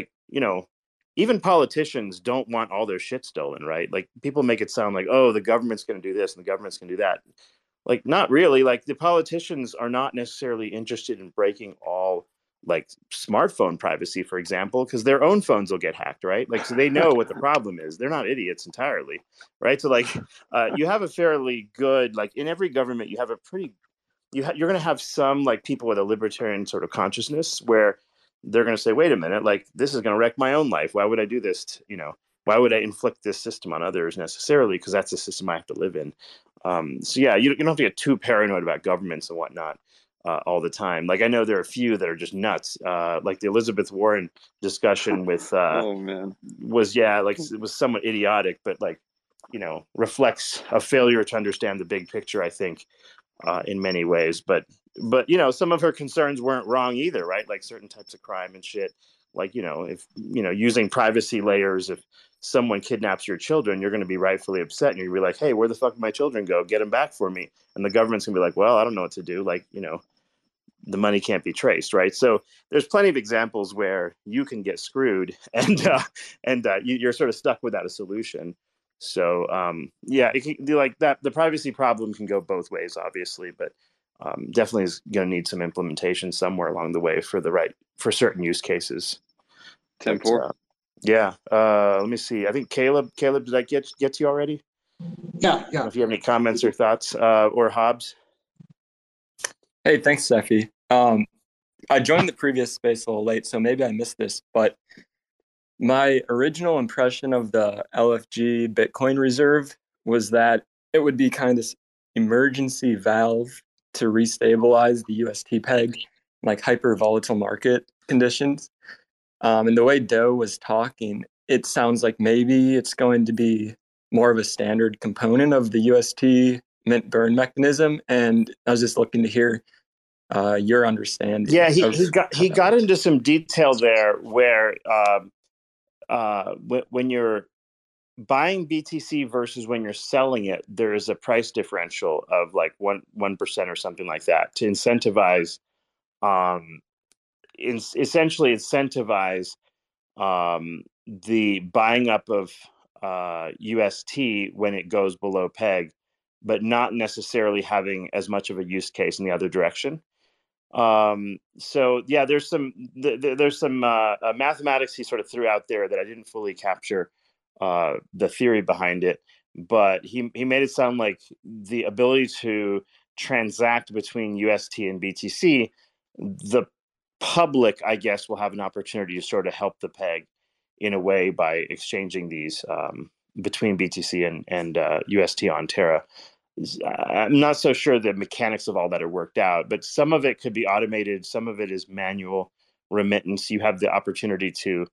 Speaker 2: even politicians don't want all their shit stolen, right? Like people make it sound like, oh, the government's going to do this and the government's going to do that. Like not really. Like the politicians are not necessarily interested in breaking all like smartphone privacy, for example, because their own phones will get hacked, right? Like so they know what the problem is. They're not idiots entirely, right? So like you have a fairly good like in every government you have a pretty you're going to have some like people with a libertarian sort of consciousness where they're going to say, wait a minute, like this is going to wreck my own life. Why would I do this? Why would I inflict this system on others necessarily? Because that's the system I have to live in. So yeah, you don't have to get too paranoid about governments and whatnot all the time. Like I know there are a few that are just nuts. Like the Elizabeth Warren discussion with
Speaker 11: oh man
Speaker 2: was it was somewhat idiotic, but like reflects a failure to understand the big picture, I think. In many ways, but some of her concerns weren't wrong either, right? Like certain types of crime and shit. Like if using privacy layers, if someone kidnaps your children, you're going to be rightfully upset, and you're going to be like, hey, where the fuck did my children go? Get them back for me. And the government's going to be like, well, I don't know what to do. Like the money can't be traced, right? So there's plenty of examples where you can get screwed, and you're sort of stuck without a solution. So yeah, it can be like that. The privacy problem can go both ways, obviously, but definitely is going to need some implementation somewhere along the way for certain use cases.
Speaker 11: 10-4.
Speaker 2: Yeah. Let me see. I think Caleb, did I get to you already?
Speaker 12: Yeah.
Speaker 2: If you have any comments or thoughts, or Hobbs.
Speaker 13: Hey, thanks, Seffi. I joined the previous space a little late, so maybe I missed this, but my original impression of the LFG Bitcoin reserve was that it would be kind of this emergency valve to restabilize the UST peg like hyper volatile market conditions. And the way Doe was talking, it sounds like maybe it's going to be more of a standard component of the UST mint burn mechanism. And I was just looking to hear your understanding.
Speaker 2: Yeah, he got into some detail there where when you're buying BTC versus when you're selling it, there is a price differential of like 1% or something like that to incentivize, essentially incentivize the buying up of UST when it goes below peg, but not necessarily having as much of a use case in the other direction. So yeah, there's some mathematics he sort of threw out there that I didn't fully capture the theory behind it, but he made it sound like the ability to transact between UST and BTC, the public, I guess, will have an opportunity to sort of help the peg in a way by exchanging these between BTC and UST on Terra. I'm not so sure the mechanics of all that are worked out, but some of it could be automated. Some of it is manual remittance. You have the opportunity to,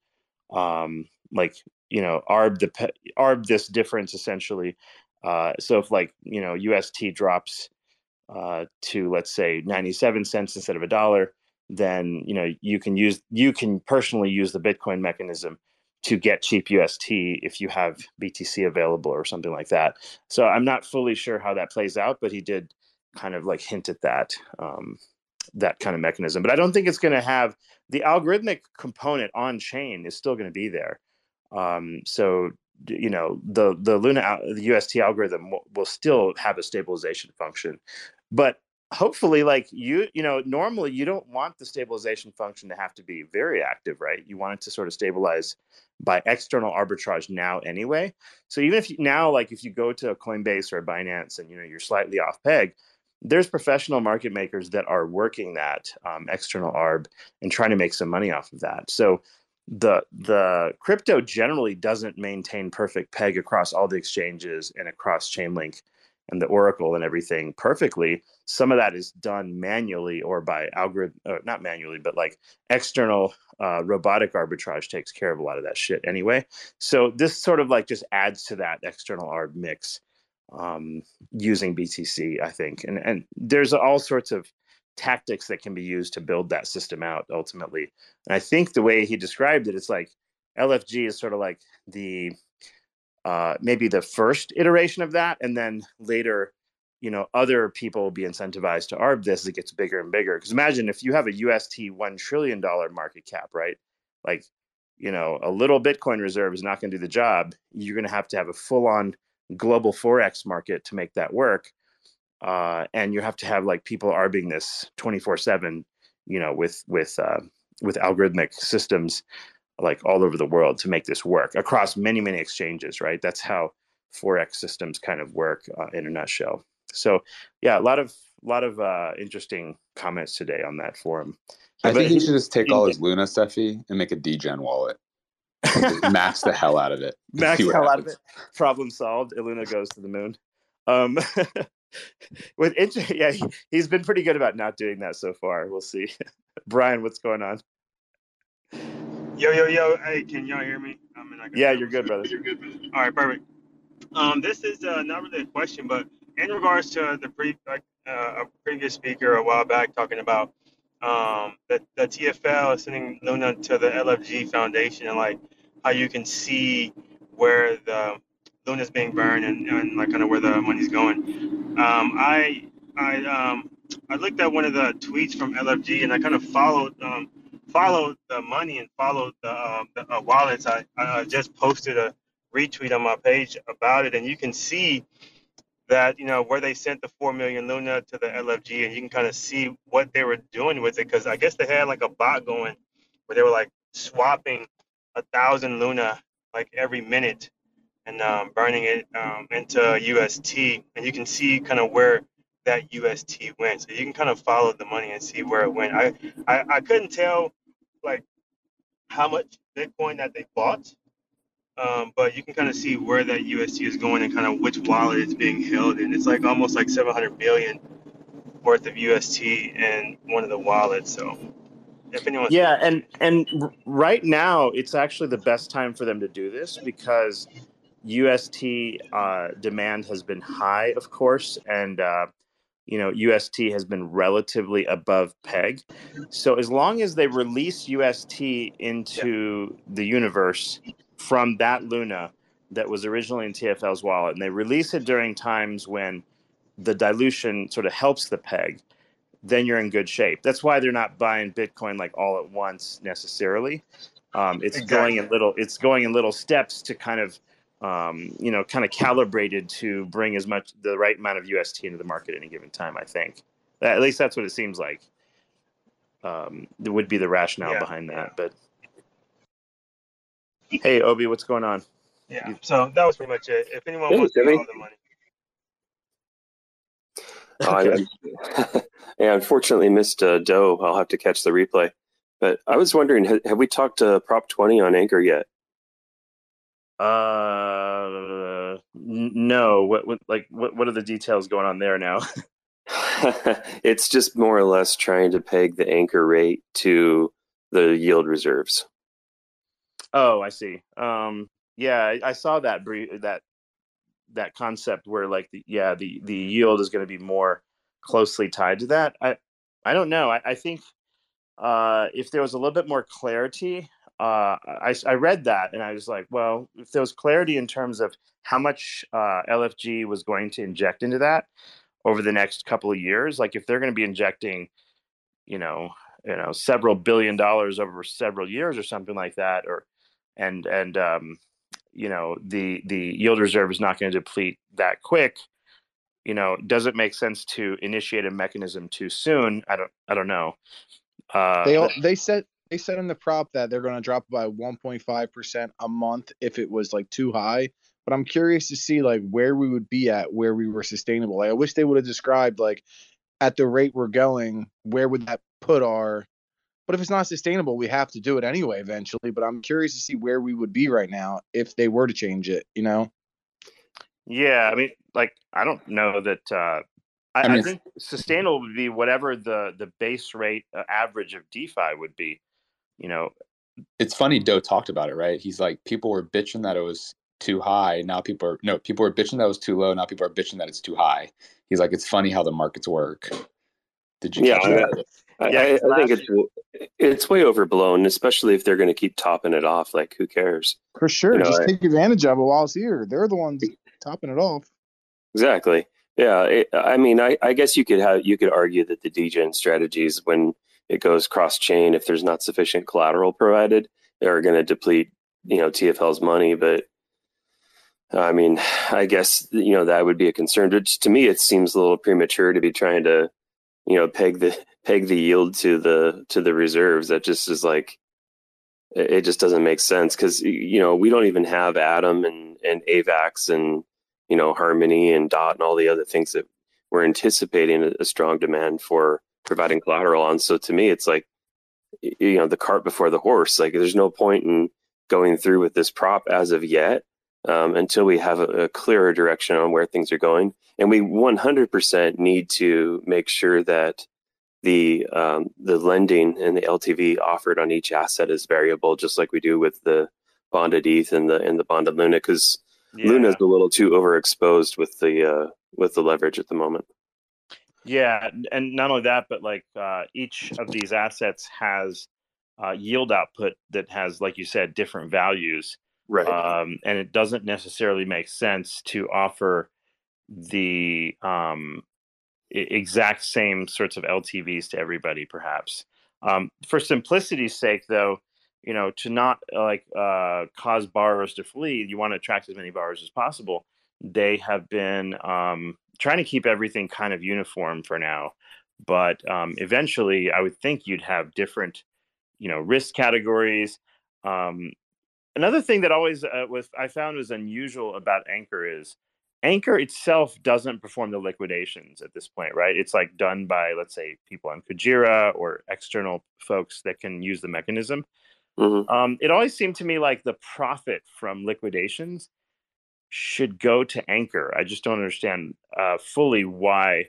Speaker 2: arb this difference essentially. So if UST drops to, let's say, 97 cents instead of $1, then you can personally use the Bitcoin mechanism to get cheap UST if you have BTC available or something like that. So I'm not fully sure how that plays out, but he did kind of like hint at that kind of mechanism. But I don't think it's going to have the algorithmic component on chain is still going to be there. So the Luna, the UST algorithm will still have a stabilization function, but hopefully, normally you don't want the stabilization function to have to be very active, right? You want it to sort of stabilize by external arbitrage now anyway. So even if you go to a Coinbase or a Binance and you're slightly off peg, there's professional market makers that are working that external arb and trying to make some money off of that. So the crypto generally doesn't maintain perfect peg across all the exchanges and across Chainlink and the Oracle and everything perfectly. Some of that is done manually or by algorithm, not manually, but like external robotic arbitrage takes care of a lot of that shit anyway. So this sort of like just adds to that external arb mix using BTC, I think. And there's all sorts of tactics that can be used to build that system out ultimately. And I think the way he described it, it's like LFG is sort of like the maybe the first iteration of that, and then later, other people will be incentivized to arb this as it gets bigger and bigger. Because imagine if you have a UST $1 trillion market cap, right? Like, a little Bitcoin reserve is not going to do the job. You're going to have a full-on global Forex market to make that work, and you have to have like people arbing this 24/7, with algorithmic systems like all over the world to make this work across many, many exchanges, right? That's how Forex systems kind of work in a nutshell. So yeah, a lot of interesting comments today on that forum.
Speaker 4: I think he should just take all his Luna, Cephii, and make a degen wallet. Just max the hell out of it.
Speaker 2: Max the hell out of it. Problem solved. Luna goes to the moon. He's been pretty good about not doing that so far. We'll see. Brian, what's going on?
Speaker 12: Yo. Hey, can y'all hear me?
Speaker 2: You're good, brother.
Speaker 12: All right, perfect. This is not really a question, but in regards to a previous speaker a while back talking about the TFL sending Luna to the LFG Foundation and like how you can see where the Luna's being burned and like kind of where the money's going. I looked at one of the tweets from LFG and I kind of followed the money and followed the wallets. I just posted a retweet on my page about it, and you can see that where they sent the 4 million Luna to the LFG, and you can kind of see what they were doing with it, because I guess they had like a bot going where they were like swapping 1,000 Luna like every minute and burning it into UST, and you can see kind of where that UST went. So you can kind of follow the money and see where it went. I couldn't tell like how much Bitcoin that they bought, but you can kind of see where that UST is going and kind of which wallet it's being held in. It's like almost like 700 billion worth of UST in one of the wallets. So if anyone's
Speaker 2: Yeah, and right now it's actually the best time for them to do this because UST demand has been high, of course, and UST has been relatively above peg. So as long as they release UST into the universe from that Luna that was originally in TFL's wallet, and they release it during times when the dilution sort of helps the peg, then you're in good shape. That's why they're not buying Bitcoin like all at once necessarily. It's going in little steps to kind of calibrated to bring the right amount of UST into the market at any given time. I think at least that's what it seems like. There would be the rationale behind that. But hey, Obi, what's going on?
Speaker 12: Yeah. So that was pretty much it. If anyone wants to know all the money.
Speaker 14: I unfortunately missed Doe. I'll have to catch the replay. But I was wondering, have we talked to Prop 20 on Anchor yet?
Speaker 2: No. What are the details going on there now?
Speaker 14: It's just more or less trying to peg the Anchor rate to the yield reserves.
Speaker 2: Oh, I see. Yeah, I saw that that concept where the yield is going to be more closely tied to that. I don't know. I think if there was a little bit more clarity, I read that and I was like, well, if there was clarity in terms of how much LFG was going to inject into that over the next couple of years, like if they're going to be injecting, several $1 billion over several years or something like that, the yield reserve is not going to deplete that quick. Does it make sense to initiate a mechanism too soon? I don't know.
Speaker 9: They said in the prop that they're going to drop by 1.5% a month if it was too high. But I'm curious to see where we would be at where we were sustainable. I wish they would have described at the rate we're going, where would that put our. But if it's not sustainable, we have to do it anyway eventually. But I'm curious to see where we would be right now if they were to change it,
Speaker 2: Yeah, I mean, I don't know that. I think sustainable would be whatever the base rate average of DeFi would be.
Speaker 4: It's funny. Doe talked about it, right? He's like, people were bitching that it was too high. Now people are bitching that it was too low. Now people are bitching that it's too high. He's like, it's funny how the markets work. Did you catch that?
Speaker 14: I think it's way overblown, especially if they're going to keep topping it off. Who cares?
Speaker 9: For sure. Just take advantage of it while it's here. They're the ones topping it off.
Speaker 14: Exactly. Yeah. I guess you could argue that the degen strategies, when it goes cross chain, if there's not sufficient collateral provided, they're going to deplete, TFL's money. But I guess, that would be a concern. But to me, it seems a little premature to be trying to, peg the yield to the reserves. That just is it just doesn't make sense because, we don't even have Atom and AVAX and, Harmony and DOT and all the other things that we're anticipating a strong demand for providing collateral on. So to me, it's the cart before the horse. There's no point in going through with this prop as of yet until we have a clearer direction on where things are going. And we 100% need to make sure that the lending and the LTV offered on each asset is variable, just like we do with the bonded ETH and the bonded Luna, because Luna's a little too overexposed with the leverage at the moment.
Speaker 2: Yeah, and not only that, but each of these assets has yield output that has, like you said, different values.
Speaker 14: Right.
Speaker 2: And it doesn't necessarily make sense to offer the exact same sorts of LTVs to everybody, perhaps. For simplicity's sake, though, to not cause borrowers to flee, you want to attract as many borrowers as possible. They have been trying to keep everything kind of uniform for now, but eventually I would think you'd have different, risk categories. Another thing that always I found was unusual about Anchor is Anchor itself doesn't perform the liquidations at this point, right? It's done by, let's say, people on Kujira or external folks that can use the mechanism.
Speaker 14: Mm-hmm.
Speaker 2: It always seemed to me like the profit from liquidations should go to Anchor. I just don't understand fully why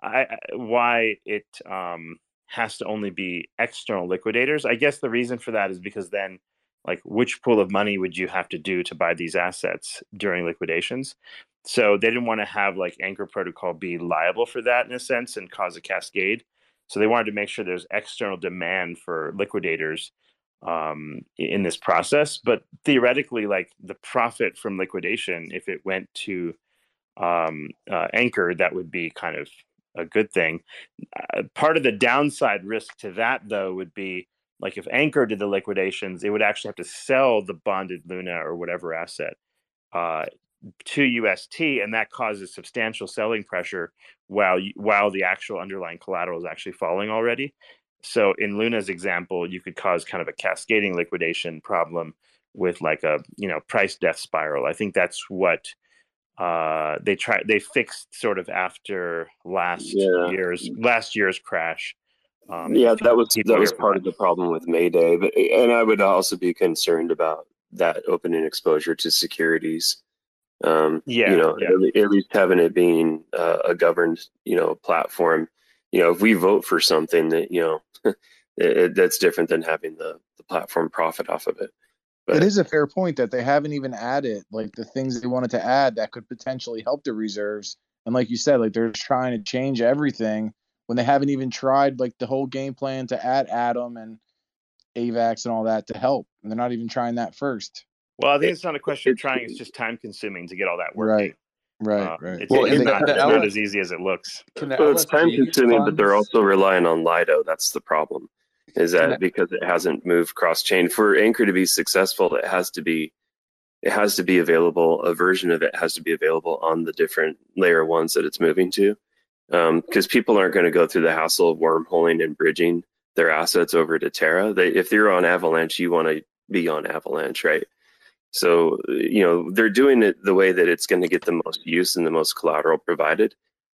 Speaker 2: why it has to only be external liquidators. I guess the reason for that is because then, like, which pool of money would you have to do to buy these assets during liquidations? So they didn't want to have like Anchor Protocol be liable for that in a sense and cause a cascade. So they wanted to make sure there's external demand for liquidators in this process. But theoretically, like the profit from liquidation, if it went to Anchor, that would be kind of a good thing. Part of the downside risk to that, though, would be like if Anchor did the liquidations, it would actually have to sell the bonded Luna or whatever asset to UST, and that causes substantial selling pressure while the actual underlying collateral is actually falling already. So in Luna's example, you could cause kind of a cascading liquidation problem with like a price death spiral. I think that's what they fixed sort of after last year's crash.
Speaker 14: That was part of the problem with Mayday, and I would also be concerned about that opening exposure to securities. At least having it being a governed platform. If we vote for something that that's different than having the platform profit off of it. But
Speaker 9: it is a fair point that they haven't even added like the things they wanted to add that could potentially help the reserves. And like you said, like they're trying to change everything when they haven't even tried like the whole game plan to add Atom and AVAX and all that to help. And they're not even trying that first.
Speaker 2: Well, I think it's not a question of trying. It's just time consuming to get all that working.
Speaker 9: Right.
Speaker 2: It's not as easy as it looks.
Speaker 14: Well, it's time consuming, but they're also relying on Lido. That's the problem. Is that because it hasn't moved cross chain for Anchor to be successful, it has to be available. A version of it has to be available on the different layer ones that it's moving to, because people aren't going to go through the hassle of wormholing and bridging their assets over to Terra. If you're on Avalanche, you want to be on Avalanche, right? So they're doing it the way that it's going to get the most use and the most collateral provided.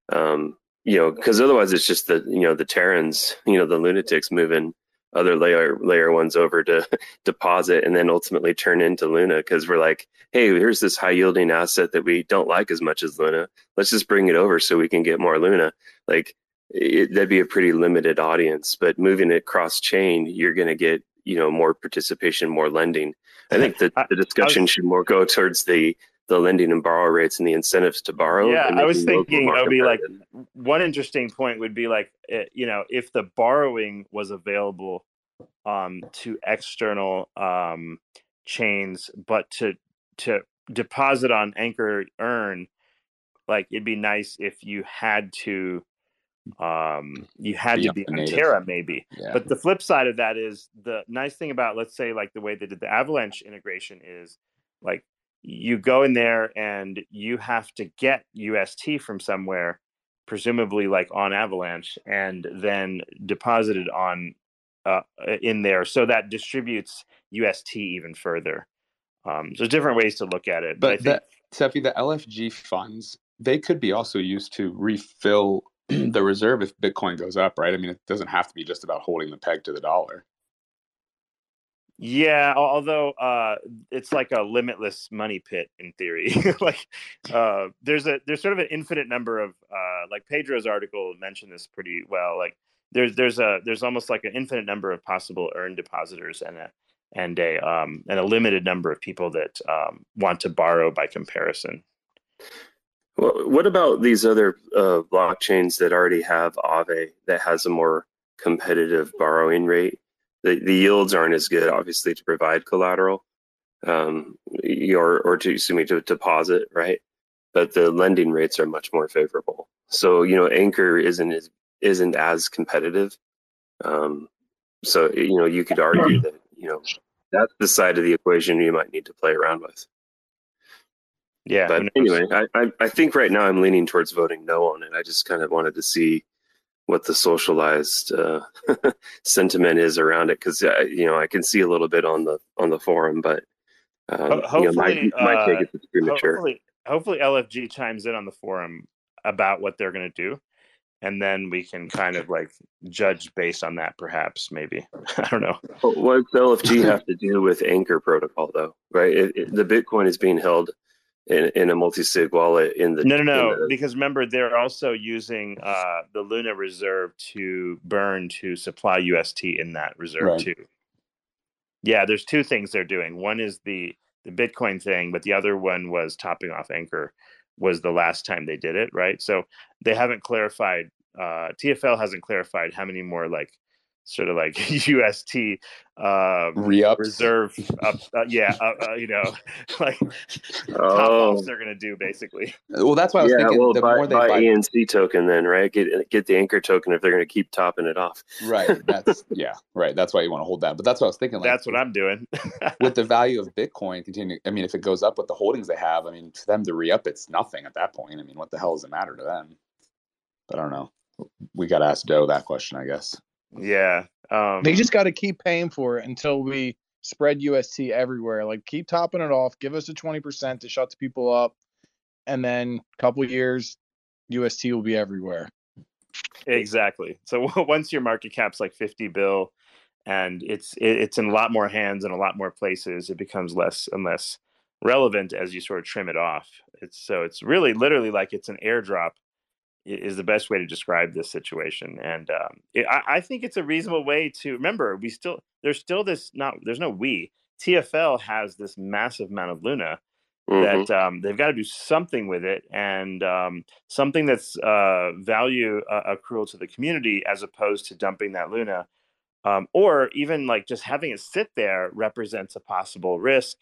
Speaker 14: Because otherwise it's just the Terrans, the lunatics moving other layer ones over to deposit and then ultimately turn into Luna, because we're like, hey, here's this high yielding asset that we don't like as much as Luna. Let's just bring it over so we can get more Luna. Like that'd be a pretty limited audience, but moving it cross chain, you're going to get more participation, more lending. I think that the discussion should more go towards the lending and borrow rates and the incentives to borrow.
Speaker 2: Yeah, I was thinking it would be like one interesting point would be like, if the borrowing was available to external chains, but to deposit on Anchor Earn, like it'd be nice if you had to be on Terra maybe. Yeah. But the flip side of that is the nice thing about, let's say, like the way they did the Avalanche integration is like you go in there and you have to get UST from somewhere, presumably like on Avalanche, and then deposit it on in there. So that distributes UST even further. So different ways to look at it. But I think,
Speaker 4: Seffi, the LFG funds, they could be also used to refill the reserve if Bitcoin goes up, right? I mean, it doesn't have to be just about holding the peg to the dollar.
Speaker 2: Yeah, although it's like a limitless money pit in theory. Like there's sort of an infinite number of like Pedro's article mentioned this pretty well. Like there's almost like an infinite number of possible earn depositors and a limited number of people that want to borrow by comparison.
Speaker 14: Well, what about these other blockchains that already have Aave that has a more competitive borrowing rate? The yields aren't as good, obviously, to provide collateral, or to deposit, right? But the lending rates are much more favorable. So Anchor isn't as competitive. So you could argue that that's the side of the equation you might need to play around with.
Speaker 2: Yeah.
Speaker 14: But anyway, I think right now I'm leaning towards voting no on it. I just kind of wanted to see what the socialized sentiment is around it, because I can see a little bit on the forum, but
Speaker 2: hopefully
Speaker 14: my take is it's premature.
Speaker 2: Hopefully LFG chimes in on the forum about what they're going to do, and then we can kind of like judge based on that, perhaps, maybe. I don't know.
Speaker 14: What does LFG have to do with Anchor Protocol, though, right? The Bitcoin is being held in a multi-sig wallet in the
Speaker 2: No, because remember they're also using the Luna reserve to burn to supply UST in that reserve too. Yeah, there's two things they're doing. One is the Bitcoin thing, but the other one was topping off Anchor was the last time they did it, right? So they haven't clarified, TFL hasn't clarified how many more like sort of like UST
Speaker 4: re-ups
Speaker 2: reserve up, like top offs they're gonna do basically.
Speaker 4: Well, that's why I was thinking.
Speaker 14: Well,
Speaker 4: the more they
Speaker 14: buy ENC token, then right, get the Anchor token if they're gonna keep topping it off.
Speaker 4: Right. That's right. That's why you want to hold that. But that's what I was thinking. Like,
Speaker 2: that's what I'm doing.
Speaker 4: With the value of Bitcoin continuing, I mean, if it goes up with the holdings they have, I mean, for them to re-up, it's nothing at that point. I mean, what the hell does it matter to them? But I don't know. We got to ask Doe that question, I guess.
Speaker 2: Yeah.
Speaker 9: They just got to keep paying for it until we spread UST everywhere. Like, keep topping it off. Give us a 20% to shut the people up. And then a couple of years, UST will be everywhere.
Speaker 2: Exactly. So once your market cap's like 50 bill and it's in a lot more hands and a lot more places, it becomes less and less relevant as you sort of trim it off. It's really literally like it's an airdrop is the best way to describe this situation. And I think it's a reasonable way to remember there's no TFL has this massive amount of Luna that they've got to do something with it, and something that's value accrual to the community as opposed to dumping that Luna, or even like just having it sit there represents a possible risk.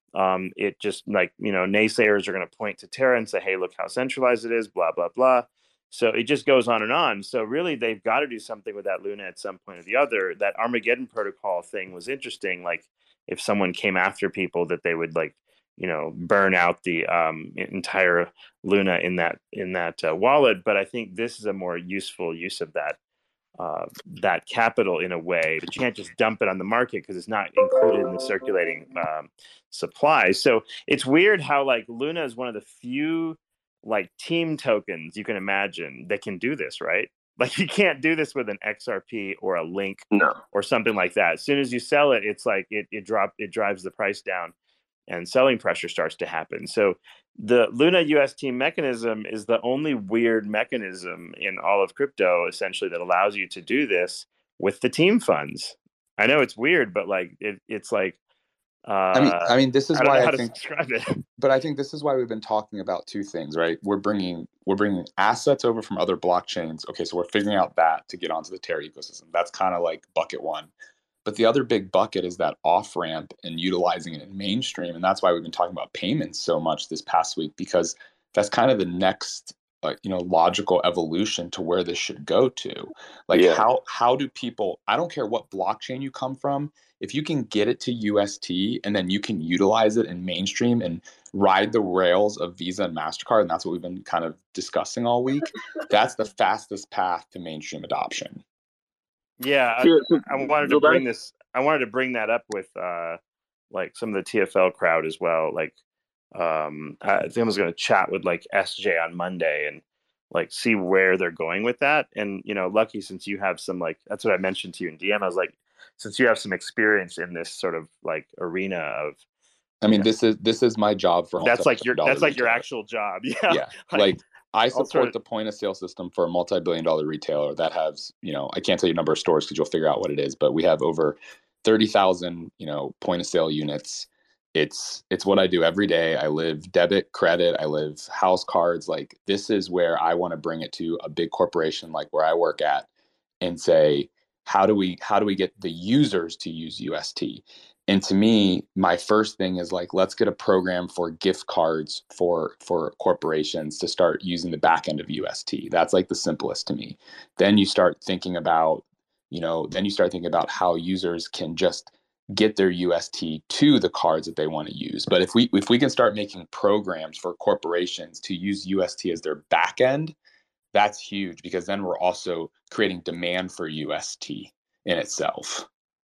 Speaker 2: It just like, naysayers are going to point to Terra and say, hey, look how centralized it is, blah, blah, blah. So it just goes on and on. So really, they've got to do something with that Luna at some point or the other. That Armageddon protocol thing was interesting. Like if someone came after people, that they would like, burn out the entire Luna in that wallet. But I think this is a more useful use of that capital in a way. But you can't just dump it on the market because it's not included in the circulating supply. So it's weird how like Luna is one of the few like team tokens you can imagine that can do this, right? Like you can't do this with an XRP or a Link or something like that. As soon as you sell it, it's like it drives the price down and selling pressure starts to happen. So the Luna UST mechanism is the only weird mechanism in all of crypto, essentially, that allows you to do this with the team funds. I know it's weird, but like it's like
Speaker 4: I mean, this is why I think.
Speaker 2: Describe it.
Speaker 4: But I think this is why we've been talking about two things, right? We're bringing assets over from other blockchains. Okay, so we're figuring out that to get onto the Terra ecosystem. That's kind of like bucket one. But the other big bucket is that off ramp and utilizing it in mainstream, and that's why we've been talking about payments so much this past week, because that's kind of the next logical evolution to where this should go to. Like how do people? I don't care what blockchain you come from. If you can get it to UST and then you can utilize it in mainstream and ride the rails of Visa and MasterCard, and that's what we've been kind of discussing all week, that's the fastest path to mainstream adoption.
Speaker 2: Yeah, I wanted to bring this. I wanted to bring that up with like some of the TFL crowd as well. Like, I think I was going to chat with like SJ on Monday and like see where they're going with that. And Lucky, since you have some like that's what I mentioned to you in DM. I was like, since you have some experience in this sort of like arena of.
Speaker 4: I mean, this is my job for.
Speaker 2: That's like your actual job. Yeah.
Speaker 4: Yeah. Like I support the point of sale system for a multi-billion-dollar retailer that has, I can't tell you number of stores because you'll figure out what it is, but we have over 30,000, point of sale units. It's what I do every day. I live debit, credit, I live house cards. Like this is where I want to bring it to a big corporation like where I work at and say, how do we get the users to use UST? And to me, my first thing is like, let's get a program for gift cards for corporations to start using the back end of UST. That's like the simplest to me. Then you start thinking about, how users can just get their UST to the cards that they want to use. But if we can start making programs for corporations to use UST as their back end, that's huge, because then we're also creating demand for UST in itself.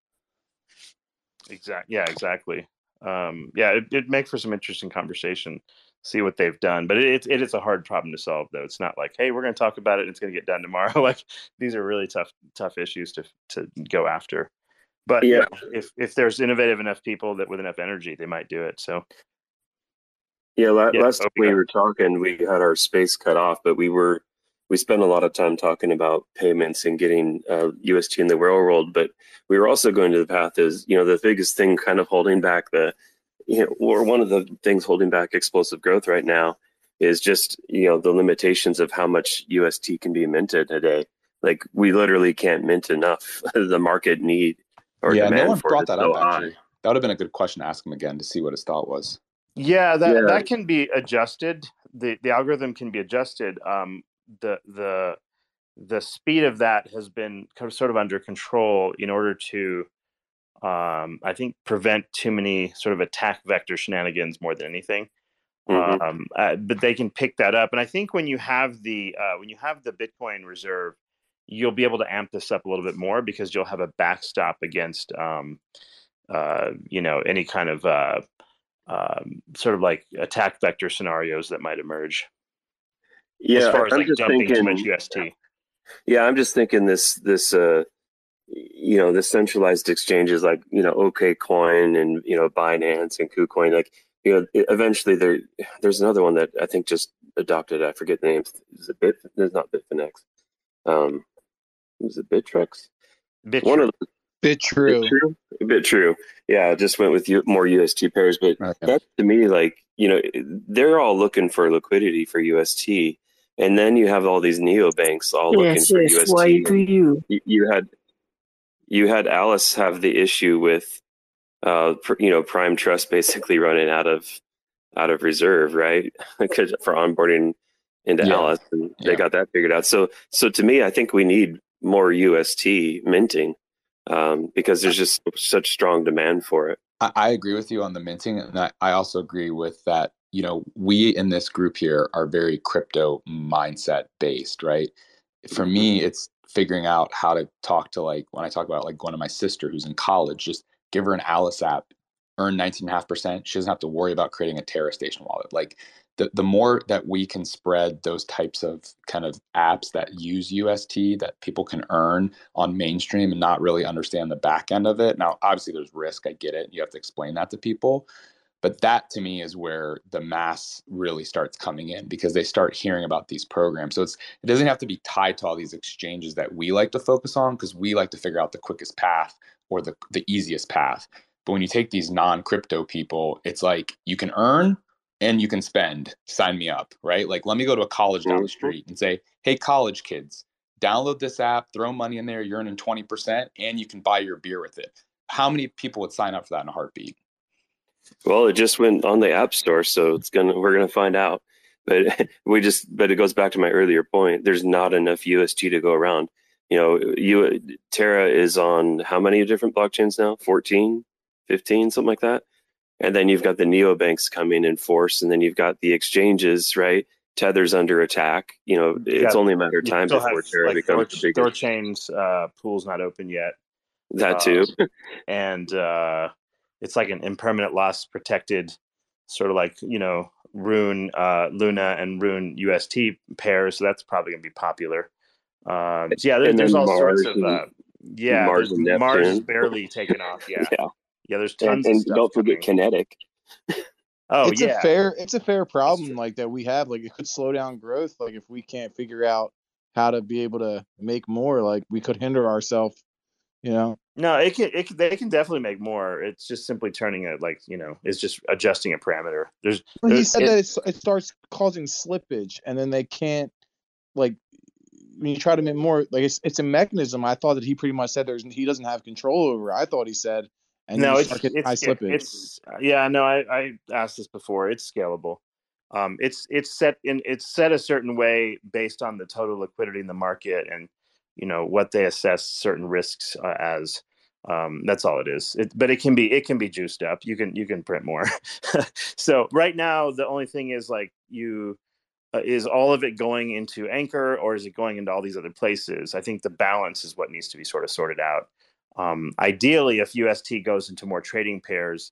Speaker 2: Exactly. It'd make for some interesting conversation, see what they've done, but it is a hard problem to solve, though. It's not like, hey, we're going to talk about it and it's going to get done tomorrow. Like these are really tough issues to go after, but if there's innovative enough people that with enough energy, they might do it. So
Speaker 14: Yeah,
Speaker 2: Yeah.
Speaker 14: last time we
Speaker 2: OBO.
Speaker 14: were talking, we had our space cut off, but we spent a lot of time talking about payments and getting UST in the real world. But we were also going to the path is, the biggest thing kind of holding back or one of the things holding back explosive growth right now is just, the limitations of how much UST can be minted a day. Like we literally can't mint enough. The market need or
Speaker 4: Yeah, no
Speaker 14: demand
Speaker 4: one
Speaker 14: for it
Speaker 4: brought
Speaker 14: is
Speaker 4: that
Speaker 14: so
Speaker 4: up
Speaker 14: high.
Speaker 4: actually. That would have been a good question to ask him again to see what his thought was.
Speaker 2: Yeah,
Speaker 14: Yeah.
Speaker 2: that can be adjusted. The algorithm can be adjusted. The speed of that has been sort of under control in order to, I think, prevent too many sort of attack vector shenanigans more than anything. But they can pick that up, and I think when you have the Bitcoin reserve, you'll be able to amp this up a little bit more because you'll have a backstop against any kind of sort of like attack vector scenarios that might emerge.
Speaker 14: Yeah,
Speaker 2: as far as
Speaker 14: I'm
Speaker 2: like
Speaker 14: just
Speaker 2: dumping too much
Speaker 14: thinking.
Speaker 2: UST.
Speaker 14: Yeah, I'm just thinking this the centralized exchanges like OKCoin and Binance and KuCoin, like eventually there's another one that I think just adopted. I forget the name. Is it Bit? There's not Bitfinex. Was it Bittrex? One of the
Speaker 9: BitTrue.
Speaker 14: BitTrue. Yeah, I just went with more UST pairs, but that to me, like they're all looking for liquidity for UST. And then you have all these neobanks all looking for UST.
Speaker 15: Why do you?
Speaker 14: You had Alice have the issue with, Prime Trust basically running out of reserve, right? Because for onboarding into Alice, and they got that figured out. So to me, I think we need more UST minting because there's just such strong demand for it.
Speaker 4: I agree with you on the minting, and I also agree with that. We in this group here are very crypto mindset based, right? For me, it's figuring out how to talk to, like, when I talk about like one of my sister who's in college, just give her an Alice app, earn 19.5%. She doesn't have to worry about creating a Terra Station wallet. Like the more that we can spread those types of kind of apps that use UST that people can earn on mainstream and not really understand the back end of it. Now, obviously there's risk. I get it. You have to explain that to people. But that to me is where the mass really starts coming in, because they start hearing about these programs. So it doesn't have to be tied to all these exchanges that we like to focus on, because we like to figure out the quickest path or the easiest path. But when you take these non-crypto people, it's like you can earn and you can spend. Sign me up, right? Like, let me go to a college down the street and say, hey, college kids, download this app, throw money in there, you're earning 20%, and you can buy your beer with it. How many people would sign up for that in a heartbeat?
Speaker 14: Well, it just went on the App Store, so we're gonna find out. But it goes back to my earlier point. There's not enough UST to go around. Terra is on how many different blockchains now? 14, 15, something like that. And then you've got the neobanks coming in force, and then you've got the exchanges, right? Tether's under attack. It's only a matter of time before Terra becomes the biggest.
Speaker 2: Thorchain's pool's not open yet.
Speaker 14: That too.
Speaker 2: And it's like an impermanent loss protected, sort of like, Rune, Luna and Rune UST pairs. So that's probably going to be popular. There's all sorts of, Mars is barely taken off. Yeah. There's tons of stuff.
Speaker 14: And don't forget Kinetic.
Speaker 9: It's a fair problem like that we have. Like, it could slow down growth. Like, if we can't figure out how to be able to make more, like, we could hinder ourselves. No,
Speaker 2: they can definitely make more. It's just simply turning it, like, it's just adjusting a parameter.
Speaker 9: He said that it starts causing slippage, and then they can't, like, when you try to make more, like, it's a mechanism. I thought that he pretty much said he doesn't have control over it. I thought he said, and no, it's high slippage.
Speaker 2: I asked this before. It's scalable. It's set a certain way based on the total liquidity in the market and what they assess certain risks as. That's all it is. But it can be juiced up. You can print more. So right now the only thing is, like, is all of it going into Anchor, or is it going into all these other places? I think the balance is what needs to be sort of sorted out. Ideally, if UST goes into more trading pairs,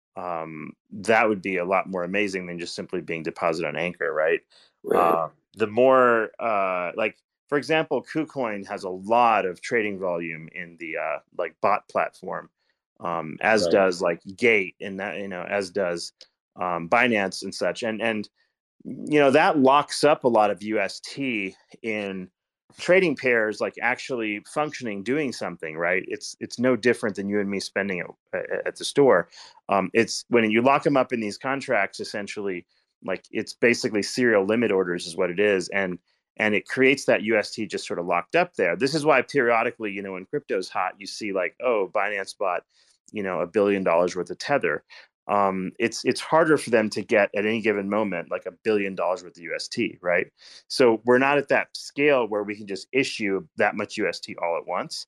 Speaker 2: that would be a lot more amazing than just simply being deposited on Anchor, right? The more, for example, KuCoin has a lot of trading volume in the bot platform, as does like Gate, and that as does Binance and such, and that locks up a lot of UST in trading pairs, like actually functioning, doing something, right? It's no different than you and me spending at the store. It's when you lock them up in these contracts, essentially, like it's basically serial limit orders is what it is, and it creates that UST just sort of locked up there. This is why periodically, when crypto's hot, you see like, oh, Binance bought, $1 billion worth of Tether. It's harder for them to get at any given moment like $1 billion worth of UST, right? So we're not at that scale where we can just issue that much UST all at once.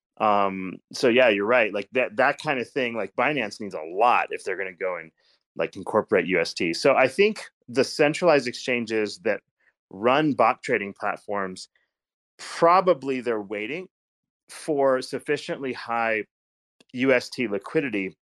Speaker 2: So yeah, you're right. Like that kind of thing, like Binance needs a lot if they're going to go and like incorporate UST. So I think the centralized exchanges that run bot trading platforms, probably they're waiting for sufficiently high UST liquidity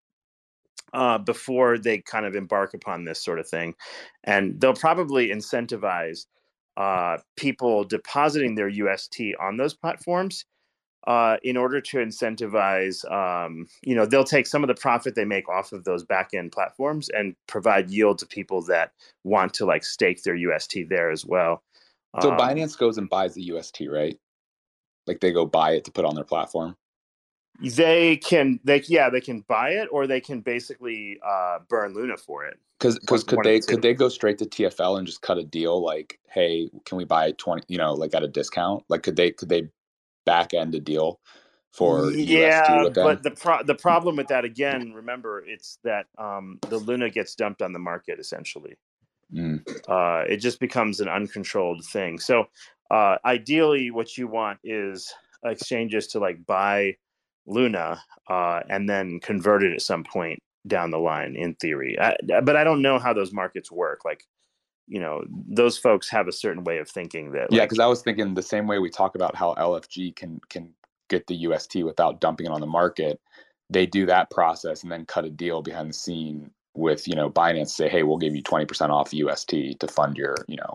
Speaker 2: before they kind of embark upon this sort of thing. And they'll probably incentivize people depositing their UST on those platforms in order to incentivize, they'll take some of the profit they make off of those back-end platforms and provide yield to people that want to like stake their UST there as well.
Speaker 4: So Binance goes and buys the UST, right? Like they go buy it to put on their platform.
Speaker 2: They can buy it, or they can basically burn Luna for it.
Speaker 4: Because could they go straight to TFL and just cut a deal like, hey, can we buy 20, like at a discount? Like could they back end a deal for UST with them?
Speaker 2: But the problem with that, again, remember, it's that the Luna gets dumped on the market essentially. It just becomes an uncontrolled thing. So ideally, what you want is exchanges to like buy Luna and then convert it at some point down the line, in theory. But I don't know how those markets work. Like, those folks have a certain way of thinking that.
Speaker 4: Yeah, because I was thinking the same way we talk about how LFG can get the UST without dumping it on the market. They do that process and then cut a deal behind the scene with Binance. Say, hey, we'll give you 20% off UST to fund your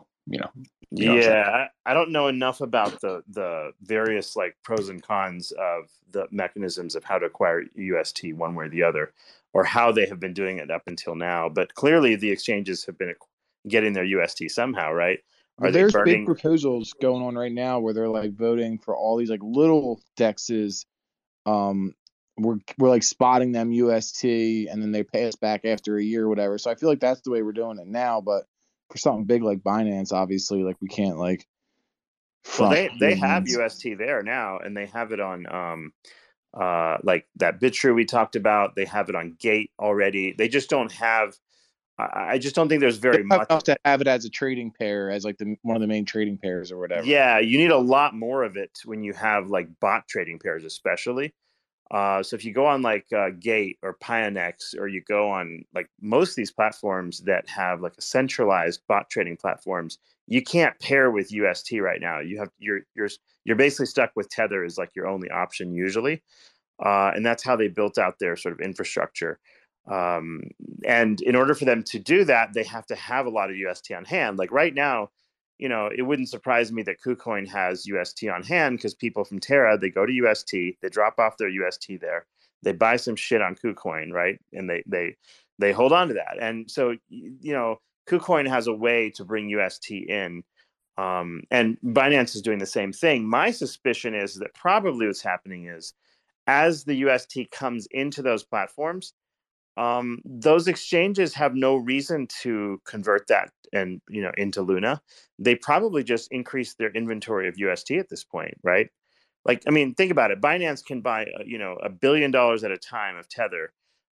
Speaker 2: Yeah, I don't know enough about the various like pros and cons of the mechanisms of how to acquire UST one way or the other, or how they have been doing it up until now. But clearly, the exchanges have been getting their UST somehow, right?
Speaker 9: There's big proposals going on right now where they're like voting for all these like little dexes. We're like spotting them UST, and then they pay us back after a year or whatever. So I feel like that's the way we're doing it now, but for something big like Binance, obviously, like we can't like.
Speaker 2: Well, they have UST there now, and they have it on like that BitTrue we talked about. They have it on Gate already. They just don't have. I just don't think there's very much
Speaker 9: to have it as a trading pair, as like one of the main trading pairs or whatever.
Speaker 2: Yeah, you need a lot more of it when you have like bot trading pairs, especially. So if you go on like Gate or Pionex, or you go on like most of these platforms that have like a centralized bot trading platforms, you can't pair with UST right now. You're basically stuck with Tether as like your only option usually, and that's how they built out their sort of infrastructure. And in order for them to do that, they have to have a lot of UST on hand. Like right now, it wouldn't surprise me that KuCoin has UST on hand, because people from Terra, they go to UST, they drop off their UST there, they buy some shit on KuCoin, right? And they hold on to that. And so, KuCoin has a way to bring UST in. And Binance is doing the same thing. My suspicion is that probably what's happening is, as the UST comes into those platforms, those exchanges have no reason to convert that and into Luna. They probably just increase their inventory of UST at this point, right? Like, I mean, think about it. Binance can buy $1 billion at a time of Tether.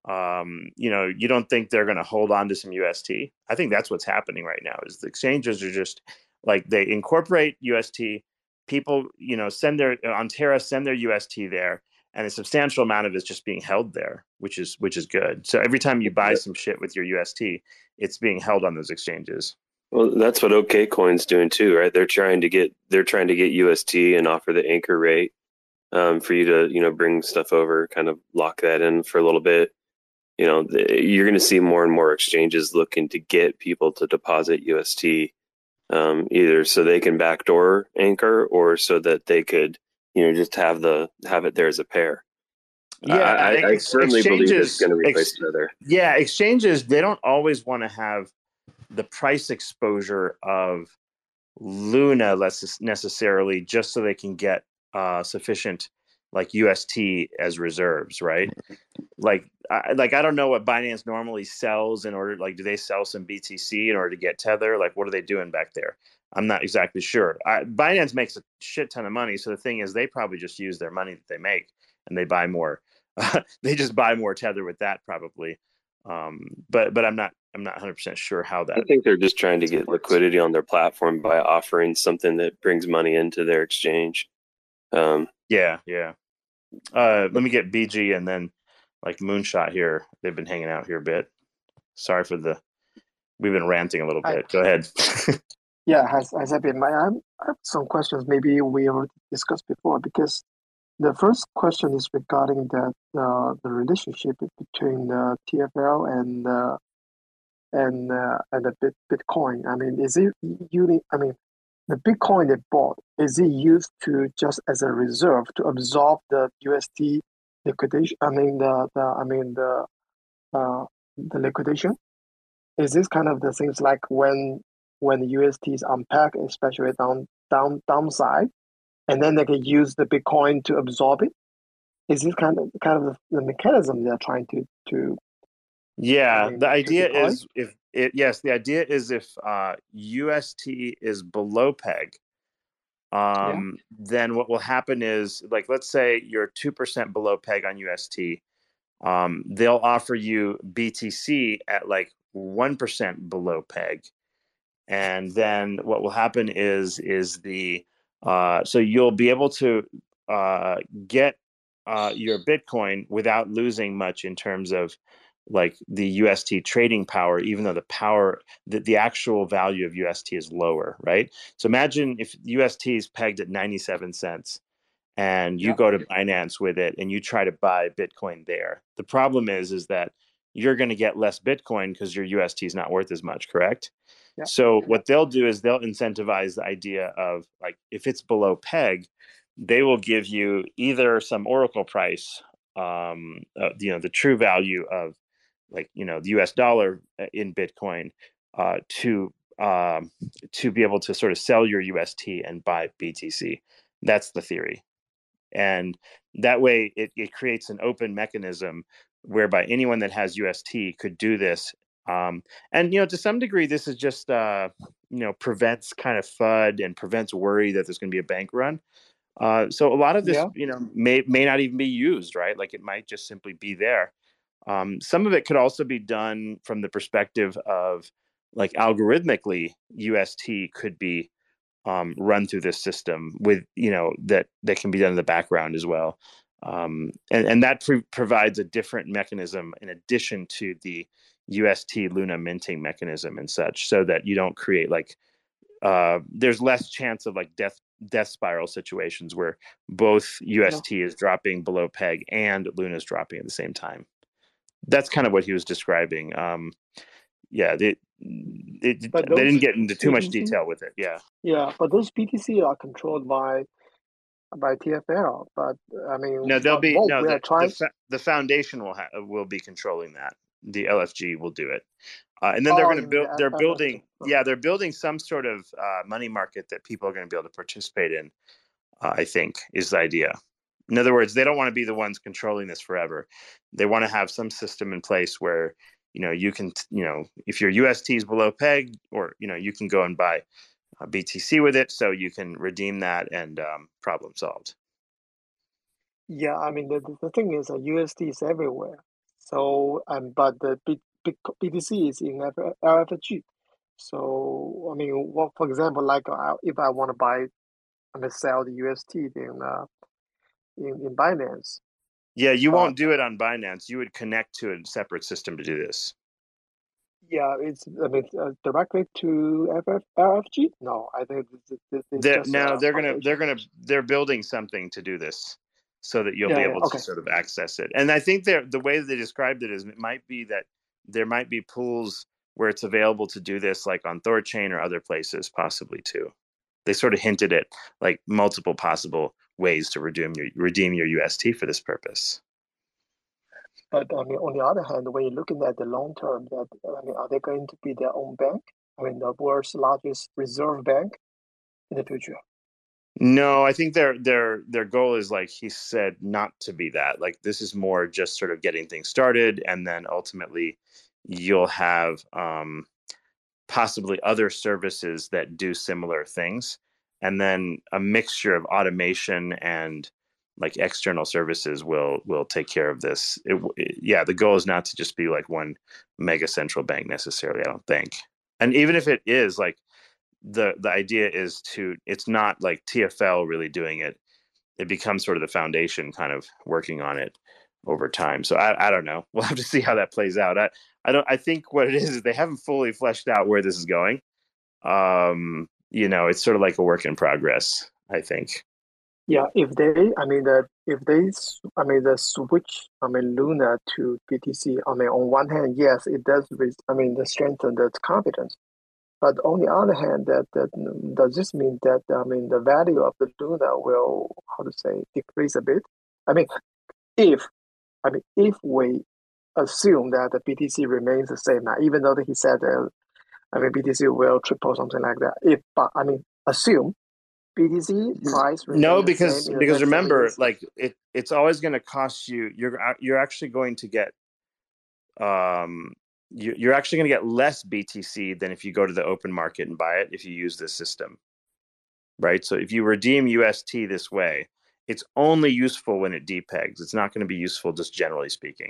Speaker 2: You don't think they're going to hold on to some UST? I think that's what's happening right now. Is the exchanges are just like, they incorporate UST. People, send their UST there. And a substantial amount of it is just being held there, which is good. So every time you buy some shit with your UST, it's being held on those exchanges.
Speaker 14: Well, that's what OKCoin's doing too, right? They're trying to get UST and offer the anchor rate for you to bring stuff over, kind of lock that in for a little bit. You're going to see more and more exchanges looking to get people to deposit UST, either so they can backdoor anchor, or so that they could just have it there as a pair.
Speaker 2: Yeah,
Speaker 14: I firmly believe it's
Speaker 2: exchanges.
Speaker 14: going to replace Tether.
Speaker 2: Yeah, exchanges. They don't always want to have the price exposure of Luna less necessarily, just so they can get sufficient like UST as reserves, right? Like I don't know what Binance normally sells in order. Like, do they sell some BTC in order to get Tether? Like, what are they doing back there? I'm not exactly sure. Binance makes a shit ton of money, so the thing is, they probably just use their money that they make and they buy more. They just buy more Tether with that probably. But I'm not 100% sure how that.
Speaker 14: I think they're just trying to get liquidity on their platform by offering something that brings money into their exchange.
Speaker 2: Yeah. Let me get BG and then like Moonshot here. They've been hanging out here a bit. Sorry for we've been ranting a little bit. Go ahead.
Speaker 15: Yeah, has that been? I have some questions. Maybe we already discussed before, because the first question is regarding the relationship between the TFL and the Bitcoin. I mean, is it using? I mean, the Bitcoin they bought, is it used to just as a reserve to absorb the UST liquidation? I mean the liquidation. Is this kind of the things like when the UST is unpacked, especially downside, and then they can use the Bitcoin to absorb it? Is this kind of the mechanism they're trying to
Speaker 2: Yeah, the idea
Speaker 15: deploy?
Speaker 2: is the idea is if UST is below peg, then what will happen is, like, let's say you're 2% below peg on UST. They'll offer you BTC at like 1% below peg, and then what will happen is so you'll be able to get your Bitcoin without losing much in terms of like the UST trading power, even though the actual value of UST is lower, right? So imagine if UST is pegged at 97 cents and you go to Binance with it and you try to buy Bitcoin there. The problem is that you're going to get less Bitcoin because your UST is not worth as much, correct? So what they'll do is they'll incentivize the idea of, like, if it's below peg, they will give you either some Oracle price, the true value of, like, the US dollar in Bitcoin, to be able to sort of sell your UST and buy BTC. That's the theory. And that way it creates an open mechanism whereby anyone that has UST could do this. And, to some degree, this is just, prevents kind of FUD and prevents worry that there's going to be a bank run. So a lot of this, may not even be used, right? Like, it might just simply be there. Some of it could also be done from the perspective of, like, algorithmically, UST could be run through this system with, that can be done in the background as well. And that provides a different mechanism in addition to the UST Luna minting mechanism and such, so that you don't create like there's less chance of like death spiral situations where both UST is dropping below peg and Luna is dropping at the same time. That's kind of what he was describing. They didn't get into too much detail with it.
Speaker 15: Yeah, but those BTC are controlled by TFL. But I mean,
Speaker 2: no, they'll be the foundation will be controlling that. The LFG will do it, and then they're going to build. They're building. Yeah, they're building some sort of money market that people are going to be able to participate in. I think is the idea. In other words, they don't want to be the ones controlling this forever. They want to have some system in place where, you can, if your UST is below peg, or, you can go and buy BTC with it, so you can redeem that and problem solved.
Speaker 15: Yeah, I mean, the thing is that UST is everywhere. So, but the BTC is in LFG. So, I mean, for example, like if I want to buy and sell the UST in Binance.
Speaker 2: Yeah, you won't do it on Binance. You would connect to a separate system to do this.
Speaker 15: Yeah, directly to LFG. No, I think
Speaker 2: they're building something to do this, so that you'll be able to sort of access it. And I think the way that they described it is, it might be that there might be pools where it's available to do this, like on Thorchain or other places, possibly too. They sort of hinted at like multiple possible ways to redeem your UST for this purpose.
Speaker 15: But I mean, on the other hand, when you're looking at the long term, that I mean, are they going to be their own bank? I mean, the world's largest reserve bank in the future.
Speaker 2: No, I think their goal is, like he said, not to be that. Like, this is more just sort of getting things started, and then ultimately you'll have possibly other services that do similar things, and then a mixture of automation and like external services will take care of this. Yeah, the goal is not to just be like one mega central bank necessarily, I don't think. And even if it is, like, the idea is it's not like TFL really doing it. It becomes sort of the foundation kind of working on it over time. So I don't know. We'll have to see how that plays out. I think what it is they haven't fully fleshed out where this is going. It's sort of like a work in progress, I think.
Speaker 15: Yeah, if they the switch, Luna to BTC, on one hand, yes, it does, strengthen the confidence. But on the other hand, that does this mean that the value of the Luna will, decrease a bit? If we assume that the BTC remains the same now, even though he said BTC will triple, something like that. Assume BTC price
Speaker 2: no,
Speaker 15: remains the same
Speaker 2: because remember, like it's always going to cost you. You're actually going to get you're actually going to get less BTC than if you go to the open market and buy it if you use this system, right? So if you redeem UST this way, it's only useful when it depegs. It's not going to be useful just generally speaking.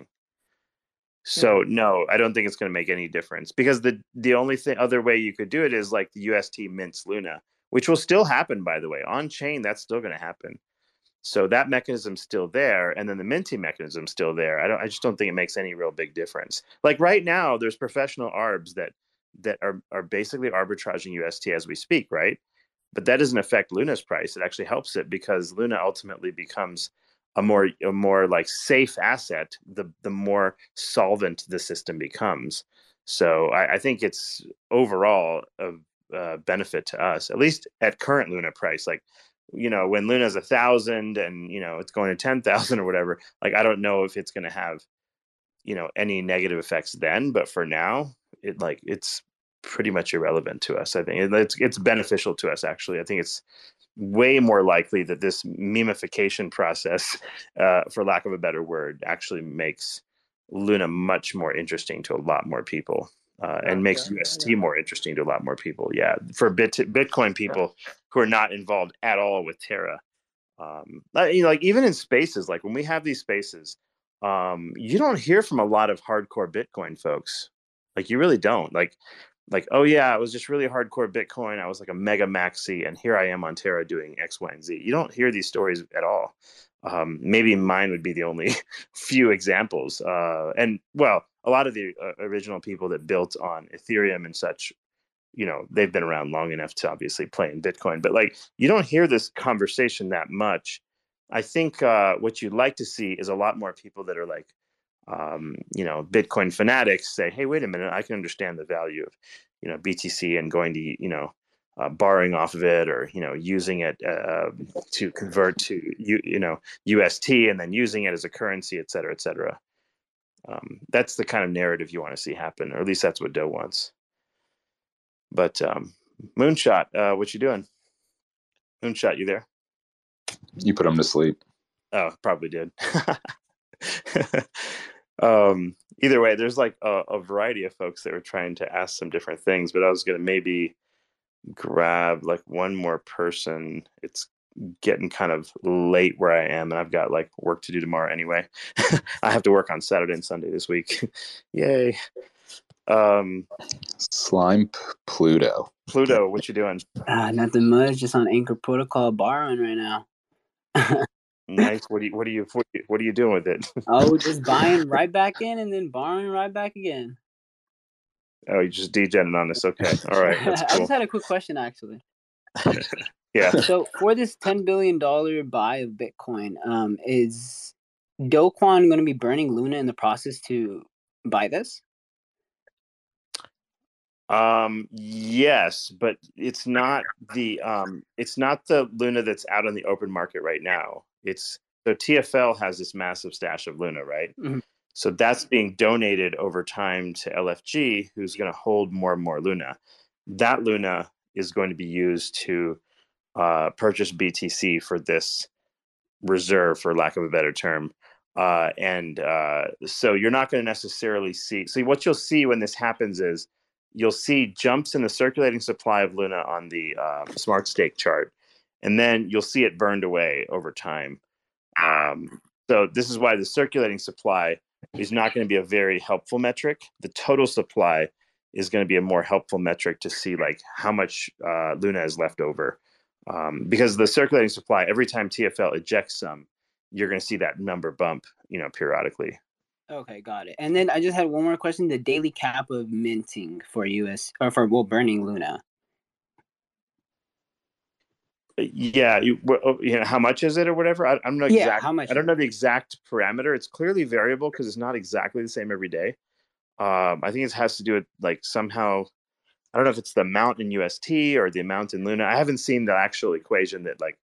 Speaker 2: So no, I don't think it's going to make any difference, because the only other way you could do it is like the UST mints Luna, which will still happen, by the way, on chain. That's still going to happen. So that mechanism's still there, and then the minting mechanism's still there. I just don't think it makes any real big difference. Like right now, there's professional arbs that are basically arbitraging UST as we speak, right? But that doesn't affect Luna's price. It actually helps it, because Luna ultimately becomes a more like safe asset the more solvent the system becomes. So I think it's overall a benefit to us, at least at current Luna price. Like, when Luna's 1,000 and it's going to 10,000 or whatever, like I don't know if it's going to have any negative effects then, but for now it's pretty much irrelevant to us. I think it's beneficial to us, actually. I think it's way more likely that this memification process, for lack of a better word, actually makes Luna much more interesting to a lot more people, and makes UST more interesting to a lot more people. Yeah, for Bitcoin people who are not involved at all with Terra. Like even in spaces, like when we have these spaces, you don't hear from a lot of hardcore Bitcoin folks. Like you really don't. Like, oh yeah, it was just really hardcore Bitcoin. I was like a mega maxi, and here I am on Terra doing X, Y, and Z. You don't hear these stories at all. Maybe mine would be the only few examples. And well, a lot of the original people that built on Ethereum and such, they've been around long enough to obviously play in Bitcoin. But like, you don't hear this conversation that much. I think what you'd like to see is a lot more people that are like, Bitcoin fanatics say, hey, wait a minute, I can understand the value of, BTC and going to, borrowing off of it, or, using it to convert to, UST and then using it as a currency, et cetera, et cetera. That's the kind of narrative you want to see happen, or at least that's what Doe wants. But Moonshot, what you doing? Moonshot, you there?
Speaker 4: You put him to sleep.
Speaker 2: Oh, probably did. Either way, there's like a variety of folks that were trying to ask some different things, but I was going to maybe grab like one more person. It's getting kind of late where I am, and I've got like work to do tomorrow anyway. I have to work on Saturday and Sunday this week. Yay.
Speaker 4: Slime Pluto,
Speaker 2: what you doing?
Speaker 16: Nothing much, just on Anchor Protocol borrowing right now.
Speaker 2: Nice. What are you doing with it?
Speaker 16: Oh, just buying right back in and then borrowing right back again.
Speaker 2: Oh, you just degenerated on us. Okay. All right. That's cool.
Speaker 16: I just had a quick question, actually.
Speaker 2: Yeah.
Speaker 16: So for this $10 billion buy of Bitcoin, is Do Kwon going to be burning Luna in the process to buy this?
Speaker 2: Yes, but it's not the Luna that's out on the open market right now. So TFL has this massive stash of Luna, right?
Speaker 16: Mm-hmm.
Speaker 2: So that's being donated over time to LFG, who's going to hold more and more Luna. That Luna is going to be used to purchase BTC for this reserve, for lack of a better term. So you're not going to necessarily see. So what you'll see when this happens is you'll see jumps in the circulating supply of Luna on the smart stake chart, and then you'll see it burned away over time. So this is why the circulating supply is not going to be a very helpful metric. The total supply is going to be a more helpful metric to see like how much Luna is left over. Because the circulating supply, every time TFL ejects some, you're going to see that number bump, periodically.
Speaker 16: Okay, got it. And then I just had one more question: the daily cap of minting for burning Luna.
Speaker 2: Yeah, how much is it or whatever? I'm not exact.
Speaker 16: How much?
Speaker 2: I don't know the exact parameter. It's clearly variable because it's not exactly the same every day. I think it has to do with like somehow. I don't know if it's the amount in UST or the amount in Luna. I haven't seen the actual equation that like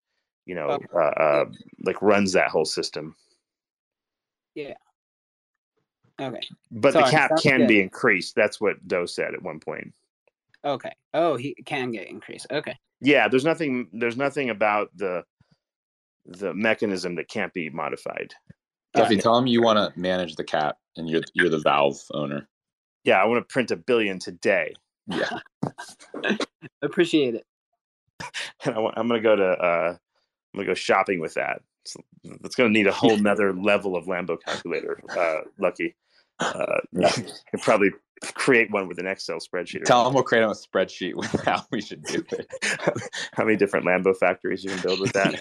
Speaker 2: runs that whole system.
Speaker 16: Yeah. Okay.
Speaker 2: But the cap can be increased. That's what Doe said at one point.
Speaker 16: Okay. Oh, he can get increased. Okay.
Speaker 2: Yeah, there's nothing about the mechanism that can't be modified.
Speaker 4: Duffy, tell him you want to manage the cap and you're the Valve owner.
Speaker 2: Yeah, I want to print 1 billion today.
Speaker 4: Yeah.
Speaker 16: Appreciate it.
Speaker 2: And I'm gonna go shopping with that. So it's gonna need a whole nother level of Lambo calculator. Lucky. You can probably create one with an Excel spreadsheet.
Speaker 4: Tell them we'll create a spreadsheet with how we should do it.
Speaker 2: How many different Lambo factories you can build with that?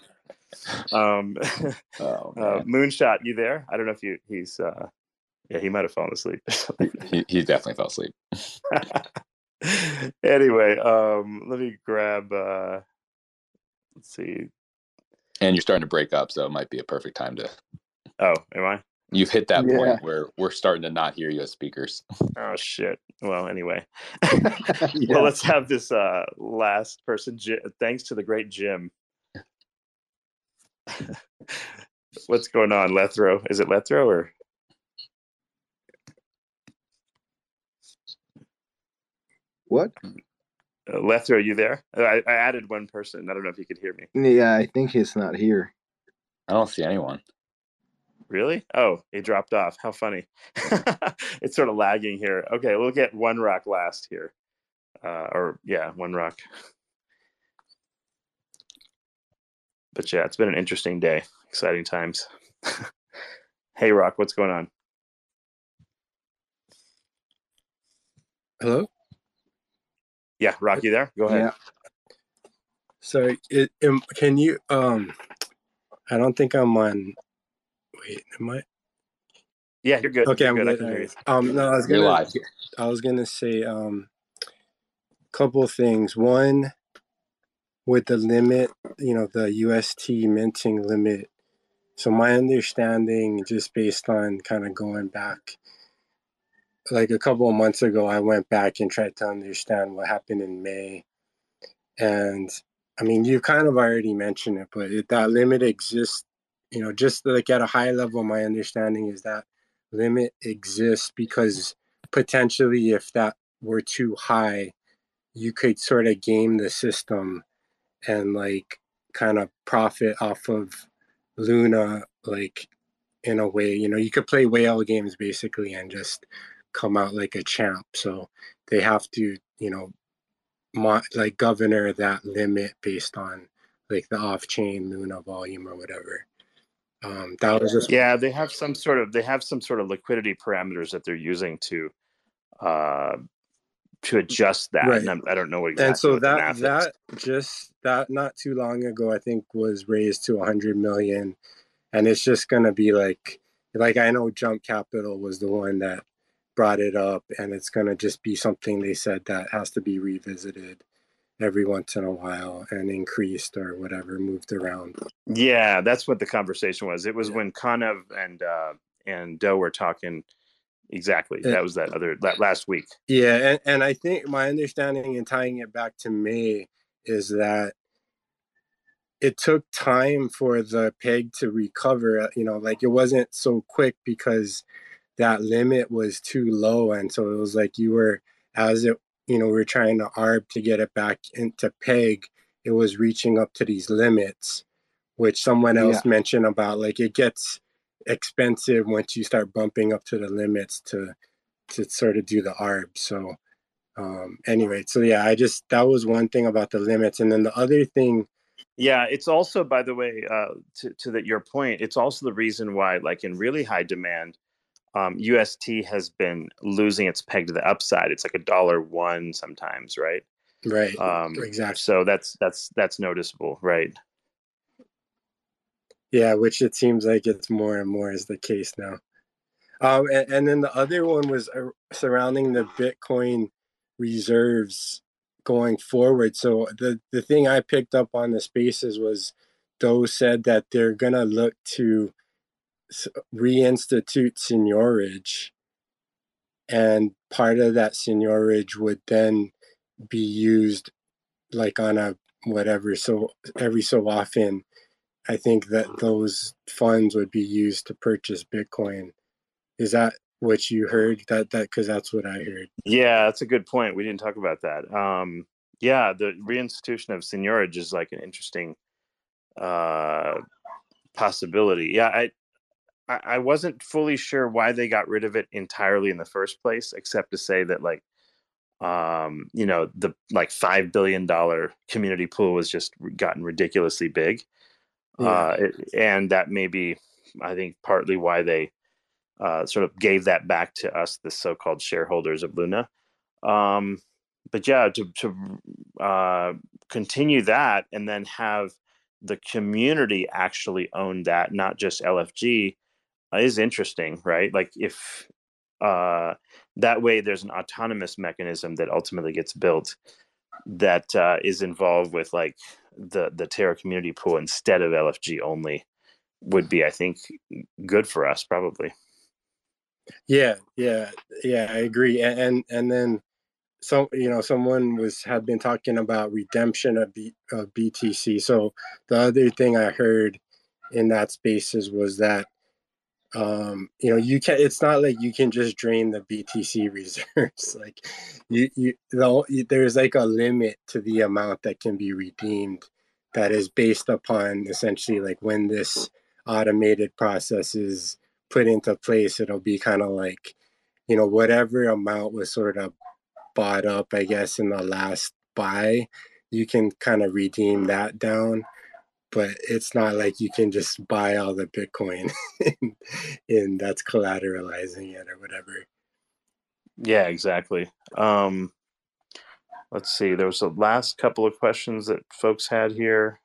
Speaker 2: Moonshot, you there? I don't know if he's he might have fallen asleep.
Speaker 4: he definitely fell asleep.
Speaker 2: Anyway, let me grab let's see.
Speaker 4: And you're starting to break up, so it might be a perfect time to.
Speaker 2: Oh, am I?
Speaker 4: You've hit that point where we're starting to not hear you as speakers.
Speaker 2: Oh shit. Well, anyway. Well, let's have this last person. Thanks to the great Jim. What's going on, Lethro? Is it Lethro or?
Speaker 3: What?
Speaker 2: Lethro, are you there? I added one person. I don't know if you could hear me.
Speaker 3: Yeah, I think he's not here.
Speaker 4: I don't see anyone.
Speaker 2: Really? Oh, he dropped off. How funny. It's sort of lagging here. Okay, we'll get One Rock last here. One Rock. But yeah, it's been an interesting day. Exciting times. Hey, Rock, what's going on?
Speaker 17: Hello?
Speaker 2: Yeah, Rock, you there? Go ahead.
Speaker 17: Yeah. So, can you, I don't think I'm on, wait, am I?
Speaker 2: Yeah, you're good.
Speaker 17: Okay,
Speaker 2: you're
Speaker 17: I'm
Speaker 2: good.
Speaker 17: good.
Speaker 2: I can hear you.
Speaker 17: No, I was gonna say, a couple of things. One, with the limit, the UST minting limit. So my understanding, just based on kind of going back, like a couple of months ago, I went back and tried to understand what happened in May. And I mean, you kind of already mentioned it, but that limit exists, just like at a high level, my understanding is that limit exists because potentially if that were too high, you could sort of game the system and like kind of profit off of Luna, like in a way, you could play whale games basically and just come out like a champ. So they have to, governor that limit based on like the off-chain Luna volume or whatever. That was just
Speaker 2: they have some sort of liquidity parameters that they're using to adjust that.
Speaker 17: Right.
Speaker 2: And I don't know what exactly.
Speaker 17: And so
Speaker 2: what the math is.
Speaker 17: that not too long ago, I think was raised to 100 million, and it's just going to be like I know Jump Capital was the one that brought it up, and it's going to just be something they said that has to be revisited every once in a while and increased or whatever, moved around.
Speaker 2: Yeah, that's what the conversation was. It was when Kanev and Doe were talking. Exactly. That was that last week.
Speaker 17: Yeah, and I think my understanding in tying it back to May is that it took time for the peg to recover. It wasn't so quick because that limit was too low, and so it was like you were, as it, we were trying to arb to get it back into peg, it was reaching up to these limits, which someone
Speaker 9: Yeah.
Speaker 17: else mentioned about, like, it gets expensive once you start bumping up to the limits to sort of do the arb. So anyway, so yeah, that was one thing about the limits. And then the other thing,
Speaker 2: yeah, it's also, by the way, to your point, it's also the reason why, like, in really high demand, UST has been losing its peg to the upside. It's like $1 sometimes, right?
Speaker 17: Right. Exactly.
Speaker 2: So that's noticeable, right?
Speaker 17: Yeah, which it seems like it's more and more is the case now. And then the other one was surrounding the Bitcoin reserves going forward. So the thing I picked up on the spaces was Doe said that they're going to look to reinstitute seigniorage, and part of that seigniorage would then be used like on a whatever. So every so often, I think that those funds would be used to purchase Bitcoin. Is that what you heard? That because that's what I heard.
Speaker 2: Yeah, that's a good point. We didn't talk about that. Yeah, the reinstitution of seigniorage is like an interesting possibility. Yeah, I wasn't fully sure why they got rid of it entirely in the first place, except to say that, like, the like $5 billion community pool was just gotten ridiculously big.
Speaker 17: Yeah.
Speaker 2: And that may be, I think, partly why they sort of gave that back to us, the so-called shareholders of Luna. But yeah, to continue that and then have the community actually own that, not just LFG, is interesting, right? Like, if that way there's an autonomous mechanism that ultimately gets built that is involved with, like, the Terra community pool instead of LFG only, would be, I think, good for us, probably.
Speaker 17: Yeah, I agree. And then someone had been talking about redemption of BTC. So the other thing I heard in that spaces was that you can, it's not like you can just drain the BTC reserves. Like there's like a limit to the amount that can be redeemed, that is based upon essentially like when this automated process is put into place. It'll be kind of like, whatever amount was sort of bought up, I guess, in the last buy, you can kind of redeem that down. But it's not like you can just buy all the Bitcoin and that's collateralizing it or whatever.
Speaker 2: Yeah, exactly. Let's see. There was the last couple of questions that folks had here.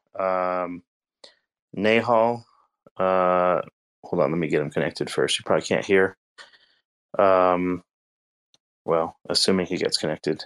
Speaker 2: Nahal, hold on, let me get him connected first. You probably can't hear. Well, assuming he gets connected.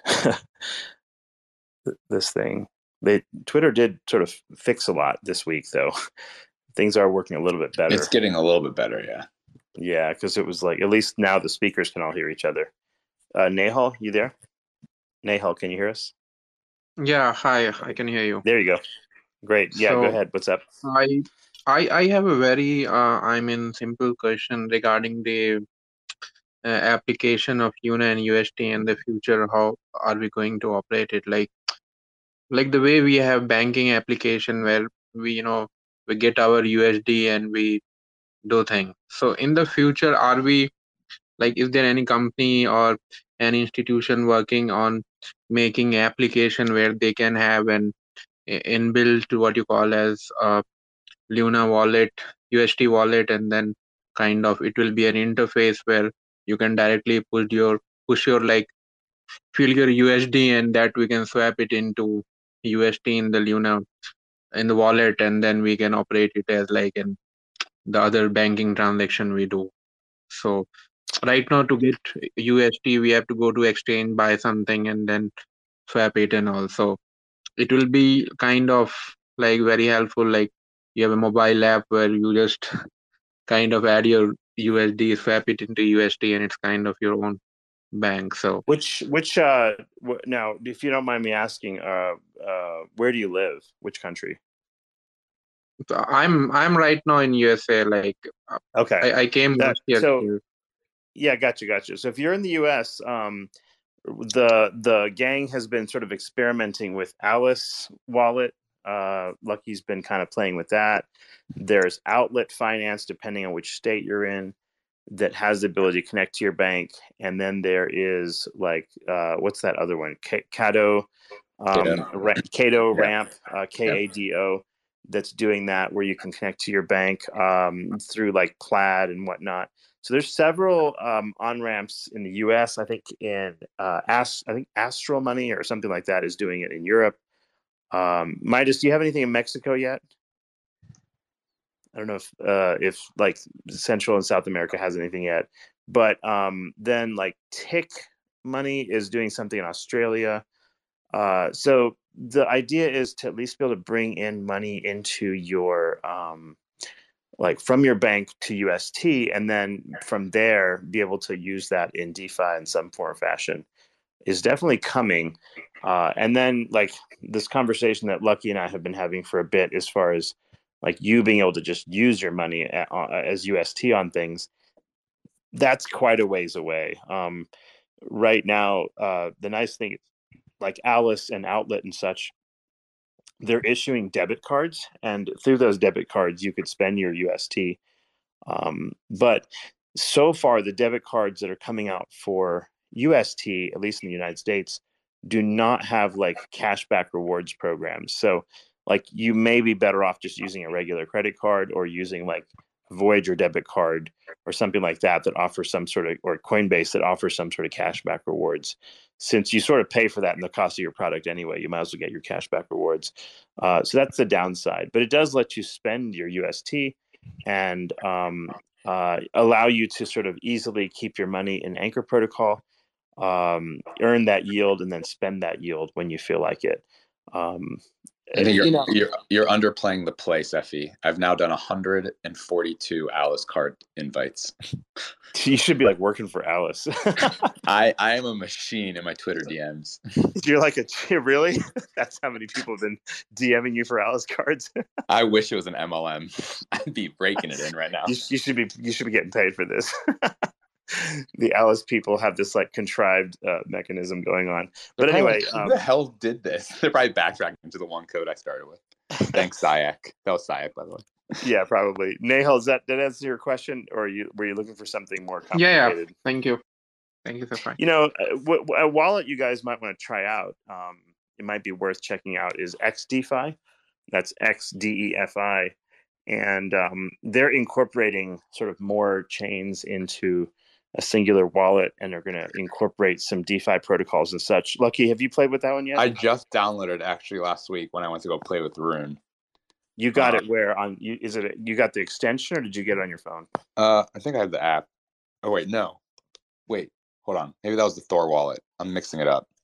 Speaker 2: This thing. Twitter did sort of fix a lot this week, though. Things are working a little bit better.
Speaker 4: It's getting a little bit better, yeah.
Speaker 2: Yeah, because it was like, at least now the speakers can all hear each other. Nahal, you there? Nahal, can you hear us?
Speaker 18: Yeah, hi, I can hear you.
Speaker 2: There you go. Great. Yeah, go ahead. What's up?
Speaker 18: I have a very simple question regarding the application of Luna and UST in the future. How are we going to operate it? Like the way we have banking application where we get our USD and we do things. So in the future, are we, like, is there any company or an institution working on making application where they can have an inbuilt what you call as Luna wallet, UST wallet, and then kind of it will be an interface where you can directly push your like fill your USD, and that we can swap it into UST in the Luna in the wallet, and then we can operate it as like in the other banking transaction we do. So right now to get UST we have to go to exchange, buy something, and then swap it. And also it will be kind of like very helpful, like you have a mobile app where you just kind of add your USD, swap it into USD, and it's kind of your own bank. So
Speaker 2: which now, if you don't mind me asking, where do you live? Which country?
Speaker 18: I'm right now in USA. Like
Speaker 2: okay,
Speaker 18: I came last year.
Speaker 2: Yeah, gotcha. So if you're in the U.S., the gang has been sort of experimenting with Alice Wallet. Lucky's been kind of playing with that. There's Outlet Finance, depending on which state you're in, that has the ability to connect to your bank. And then there is like what's that other one? Kado
Speaker 4: Yeah.
Speaker 2: Ramp, KADO, that's doing that, where you can connect to your bank through like Plaid and whatnot. So there's several on ramps in the U.S. I think Astral Money or something like that is doing it in Europe. Midas, do you have anything in Mexico yet? I don't know if like Central and South America has anything yet, but then like Tick Money is doing something in Australia. So the idea is to at least be able to bring in money into your like from your bank to UST, and then from there be able to use that in DeFi in some form or fashion is definitely coming. And then like this conversation that Lucky and I have been having for a bit, as far as like you being able to just use your money as UST on things, that's quite a ways away. Right now, the nice thing is like Alice and Outlet and such, they're issuing debit cards, and through those debit cards you could spend your UST. But so far, the debit cards that are coming out for UST, at least in the United States, do not have like cashback rewards programs. So like you may be better off just using a regular credit card, or using like Voyager debit card or something like that offers some sort of, or Coinbase that offers some sort of cashback rewards. Since you sort of pay for that in the cost of your product anyway, you might as well get your cashback rewards. So that's the downside, but it does let you spend your UST and allow you to sort of easily keep your money in Anchor Protocol, earn that yield, and then spend that yield when you feel like it.
Speaker 4: I think you're underplaying the play, Cephii. I've now done 142 Alice card invites.
Speaker 2: You should be like working for Alice.
Speaker 4: I am a machine in my Twitter DMs.
Speaker 2: You're like really? That's how many people have been DMing you for Alice cards.
Speaker 4: I wish it was an MLM. I'd be breaking it in right now.
Speaker 2: You should be getting paid for this. The Alice people have this like contrived mechanism going on. But anyway,
Speaker 4: who the hell did this? They're probably backtracking to the one code I started with. Thanks, Sayak. That was Sayak, by the way.
Speaker 2: Yeah, probably. Nahal, did that answer your question, or were you looking for something more complicated?
Speaker 18: Yeah. Thank you, Cephii.
Speaker 2: You know, a wallet you guys might want to try out. It might be worth checking out is XDeFi. That's XDEFI, and they're incorporating sort of more chains into a singular wallet, and they're going to incorporate some DeFi protocols and such. Lucky, have you played with that one yet?
Speaker 4: I just downloaded actually last week when I went to go play with Rune.
Speaker 2: You got it where on you? Is it you got the extension, or did you get it on your phone?
Speaker 4: I think I have the app. Oh wait, no. Wait, hold on. Maybe that was the Thor wallet. I'm mixing it up.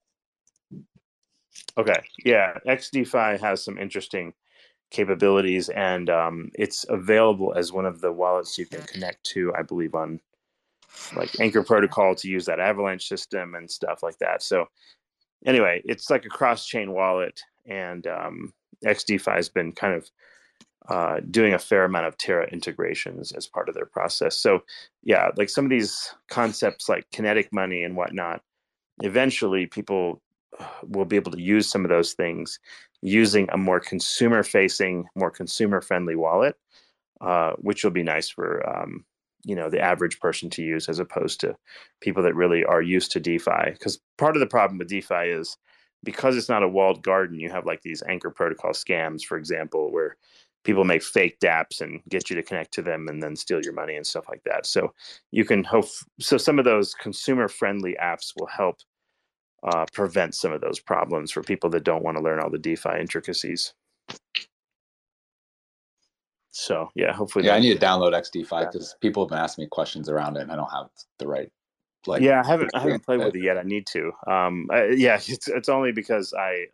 Speaker 2: Okay, yeah. XDeFi has some interesting capabilities, and it's available as one of the wallets you can connect to, I believe, on like Anchor Protocol to use that Avalanche system and stuff like that. So anyway, it's like a cross-chain wallet, and XDeFi has been kind of doing a fair amount of Terra integrations as part of their process. So yeah, like some of these concepts like kinetic money and whatnot, eventually people will be able to use some of those things using a more consumer-facing, more consumer-friendly wallet, which will be nice for the average person to use, as opposed to people that really are used to DeFi. Because part of the problem with DeFi is because it's not a walled garden, you have like these Anchor Protocol scams, for example, where people make fake dApps and get you to connect to them and then steal your money and stuff like that. So you can some of those consumer-friendly apps will help prevent some of those problems for people that don't want to learn all the DeFi intricacies. So yeah, hopefully.
Speaker 4: Yeah, I need to download XDeFi because people have been asking me questions around it, and I don't have the right.
Speaker 2: I haven't played with it yet. I need to. It's only because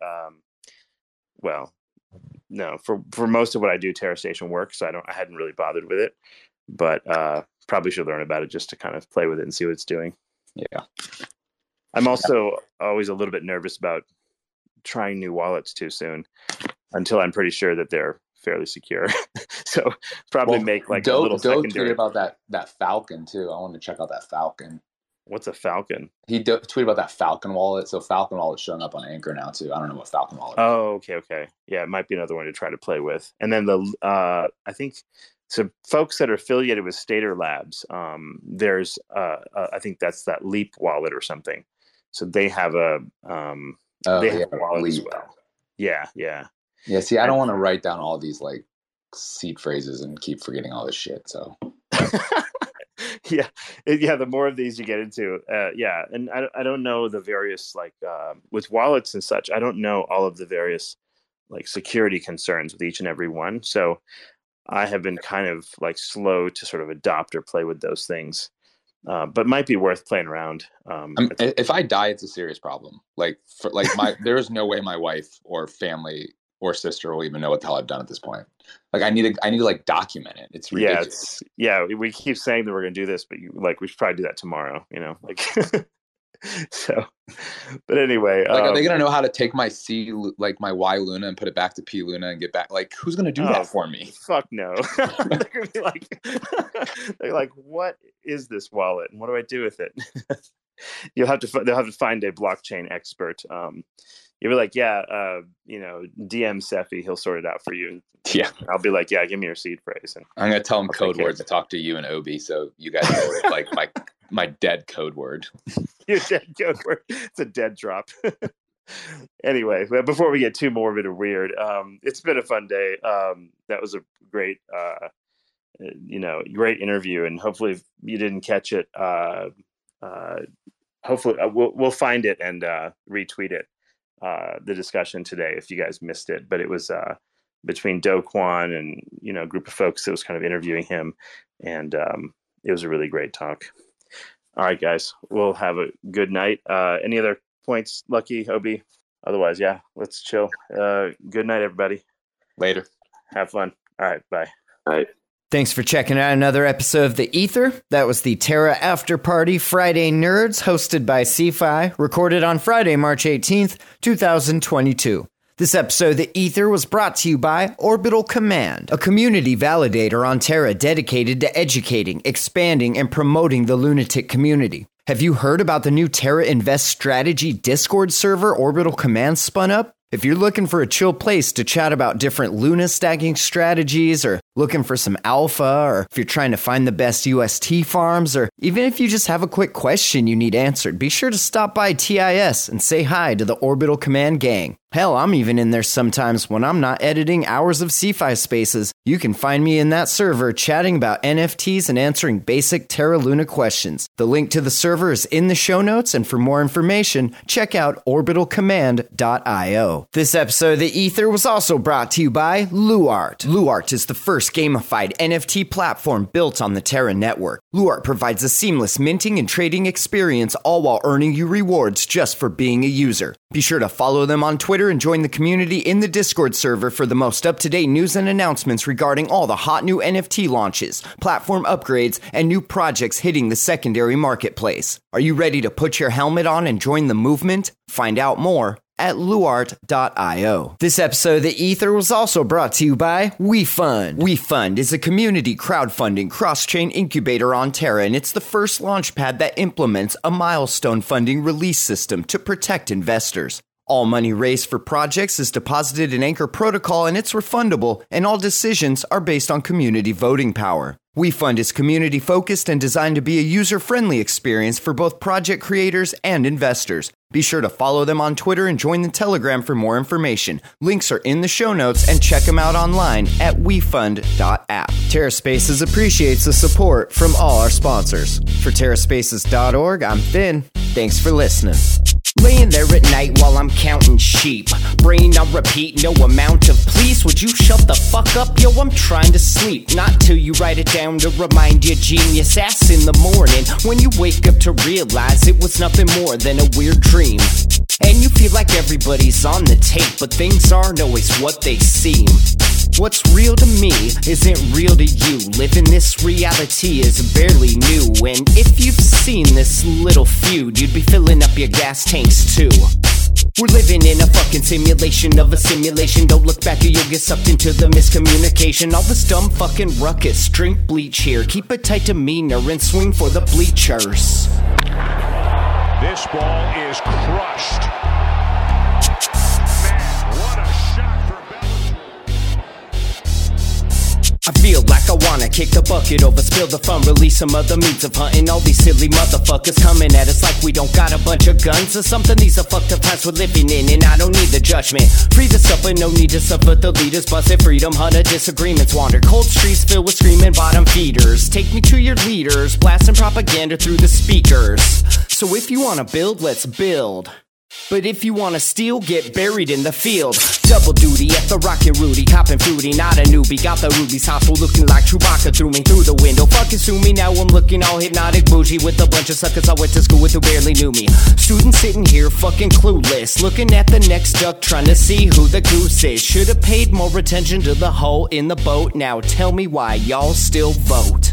Speaker 2: for most of what I do, TerraStation works, so I hadn't really bothered with it, but probably should learn about it just to kind of play with it and see what it's doing.
Speaker 4: Yeah.
Speaker 2: I'm also always a little bit nervous about trying new wallets too soon until I'm pretty sure that they're fairly secure. So probably make like a little
Speaker 4: Doe
Speaker 2: secondary.
Speaker 4: tweeted about that Falcon too. I want to check out that Falcon.
Speaker 2: What's a Falcon?
Speaker 4: He tweeted about that Falcon wallet. So Falcon wallet's showing up on Anchor now too. I don't know what Falcon wallet is.
Speaker 2: Oh, okay. Yeah, it might be another one to try to play with. And then I think so. Folks that are affiliated with Stater Labs, there's I think that's that Leap wallet or something. So they have a wallet
Speaker 4: Leap
Speaker 2: as well. Yeah.
Speaker 4: Yeah. See, I don't want to write down all these like seed phrases and keep forgetting all this shit. So.
Speaker 2: Yeah. The more of these you get into, and I don't know the various like with wallets and such. I don't know all of the various like security concerns with each and every one. So I have been kind of like slow to sort of adopt or play with those things, but might be worth playing around.
Speaker 4: If I die, it's a serious problem. Like there is no way my wife or family or sister will even know what the hell I've done at this point. Like I need to like document it. It's ridiculous.
Speaker 2: We keep saying that we're going to do this, but we should probably do that tomorrow, like, so, but anyway,
Speaker 4: like, are they going to know how to take my like my Y Luna and put it back to P Luna and get back? Like, who's going to do that for me?
Speaker 2: Fuck no. They're going to be like, what is this wallet? And what do I do with it? They'll have to find a blockchain expert. You'll be like, DM Cephii, he'll sort it out for you.
Speaker 4: Yeah.
Speaker 2: I'll be like, give me your seed phrase. And
Speaker 4: I'm going to tell him code words to talk to you and Obi, so you guys know like my dead code word.
Speaker 2: Your dead code word. It's a dead drop. Anyway, before we get too morbid or weird, it's been a fun day. That was a great, great interview, and hopefully if you didn't catch it, hopefully we'll find it and retweet it. The discussion today, if you guys missed it, but it was between Do Kwon and a group of folks that was kind of interviewing him, and it was a really great talk. All right, guys, we'll have a good night. Any other points, Lucky, Obi? Otherwise, let's chill. Good night, everybody.
Speaker 4: Later.
Speaker 2: Have fun. All right, bye.
Speaker 14: All right.
Speaker 1: Thanks for checking out another episode of The Ether. That was the Terra After Party Friday Nerds, hosted by Cephii, recorded on Friday, March 18th, 2022. This episode of The Ether was brought to you by Orbital Command, a community validator on Terra dedicated to educating, expanding, and promoting the lunatic community. Have you heard about the new Terra Invest Strategy Discord server Orbital Command spun up? If you're looking for a chill place to chat about different Luna stacking strategies, or looking for some alpha, or if you're trying to find the best UST farms, or even if you just have a quick question you need answered, be sure to stop by TIS and say hi to the Orbital Command gang. Hell, I'm even in there sometimes when I'm not editing hours of Cephii spaces. You can find me in that server chatting about NFTs and answering basic Terra Luna questions. The link to the server is in the show notes, and for more information, check out orbitalcommand.io. This episode of The Ether was also brought to you by Luart. Luart is the first gamified NFT platform built on the Terra network. Luart provides a seamless minting and trading experience, all while earning you rewards just for being a user. Be sure to follow them on Twitter and join the community in the Discord server for the most up-to-date news and announcements regarding all the hot new NFT launches, platform upgrades, and new projects hitting the secondary marketplace. Are you ready to put your helmet on and join the movement? Find out more at luart.io. This episode of The Ether was also brought to you by WeFund. WeFund is a community crowdfunding cross-chain incubator on Terra, and it's the first launchpad that implements a milestone funding release system to protect investors. All money raised for projects is deposited in Anchor Protocol, and it's refundable, and all decisions are based on community voting power. WeFund is community-focused and designed to be a user-friendly experience for both project creators and investors. Be sure to follow them on Twitter and join the Telegram for more information. Links are in the show notes, and check them out online at wefund.app. TerraSpaces appreciates the support from all our sponsors. For TerraSpaces.org, I'm Finn. Thanks for listening. Laying there at night while I'm counting sheep. Brain on repeat, no amount of please. Would you shut the fuck up? Yo, I'm trying to sleep. Not till you write it down to remind your genius ass in the morning, when you wake up to realize it was nothing more than a weird dream. And you feel like everybody's on the tape, but things aren't always what they seem. What's real to me isn't real to you. Living this reality is barely new. And if you've seen this little feud, you'd be filling up your gas tanks too. We're living in a fucking simulation of a simulation. Don't look back or you'll get sucked into the miscommunication. All this dumb fucking ruckus. Drink bleach here. Keep a tight demeanor and swing for the bleachers.
Speaker 19: This ball is crushed. Man, what a shot for Belichick.
Speaker 1: I feel like I wanna kick the bucket over, spill the fun, release some other means of hunting all these silly motherfuckers coming at us like we don't got a bunch of guns or something. These are fucked up times we're living in, and I don't need the judgment. Free to suffer, no need to suffer. The leaders busted freedom, hunter disagreements wander. Cold streets filled with screaming bottom feeders. Take me to your leaders, blasting propaganda through the speakers. So if you wanna build, let's build. But if you wanna steal, get buried in the field. Double duty at the Rockin' Rudy, copping fruity, not a newbie. Got the rubies hostile, looking like Chewbacca threw me through the window. Fucking sue me, now I'm looking all hypnotic bougie with a bunch of suckers I went to school with who barely knew me. Students sitting here fucking clueless, looking at the next duck trying to see who the goose is. Should've paid more attention to the hole in the boat. Now tell me why y'all still vote.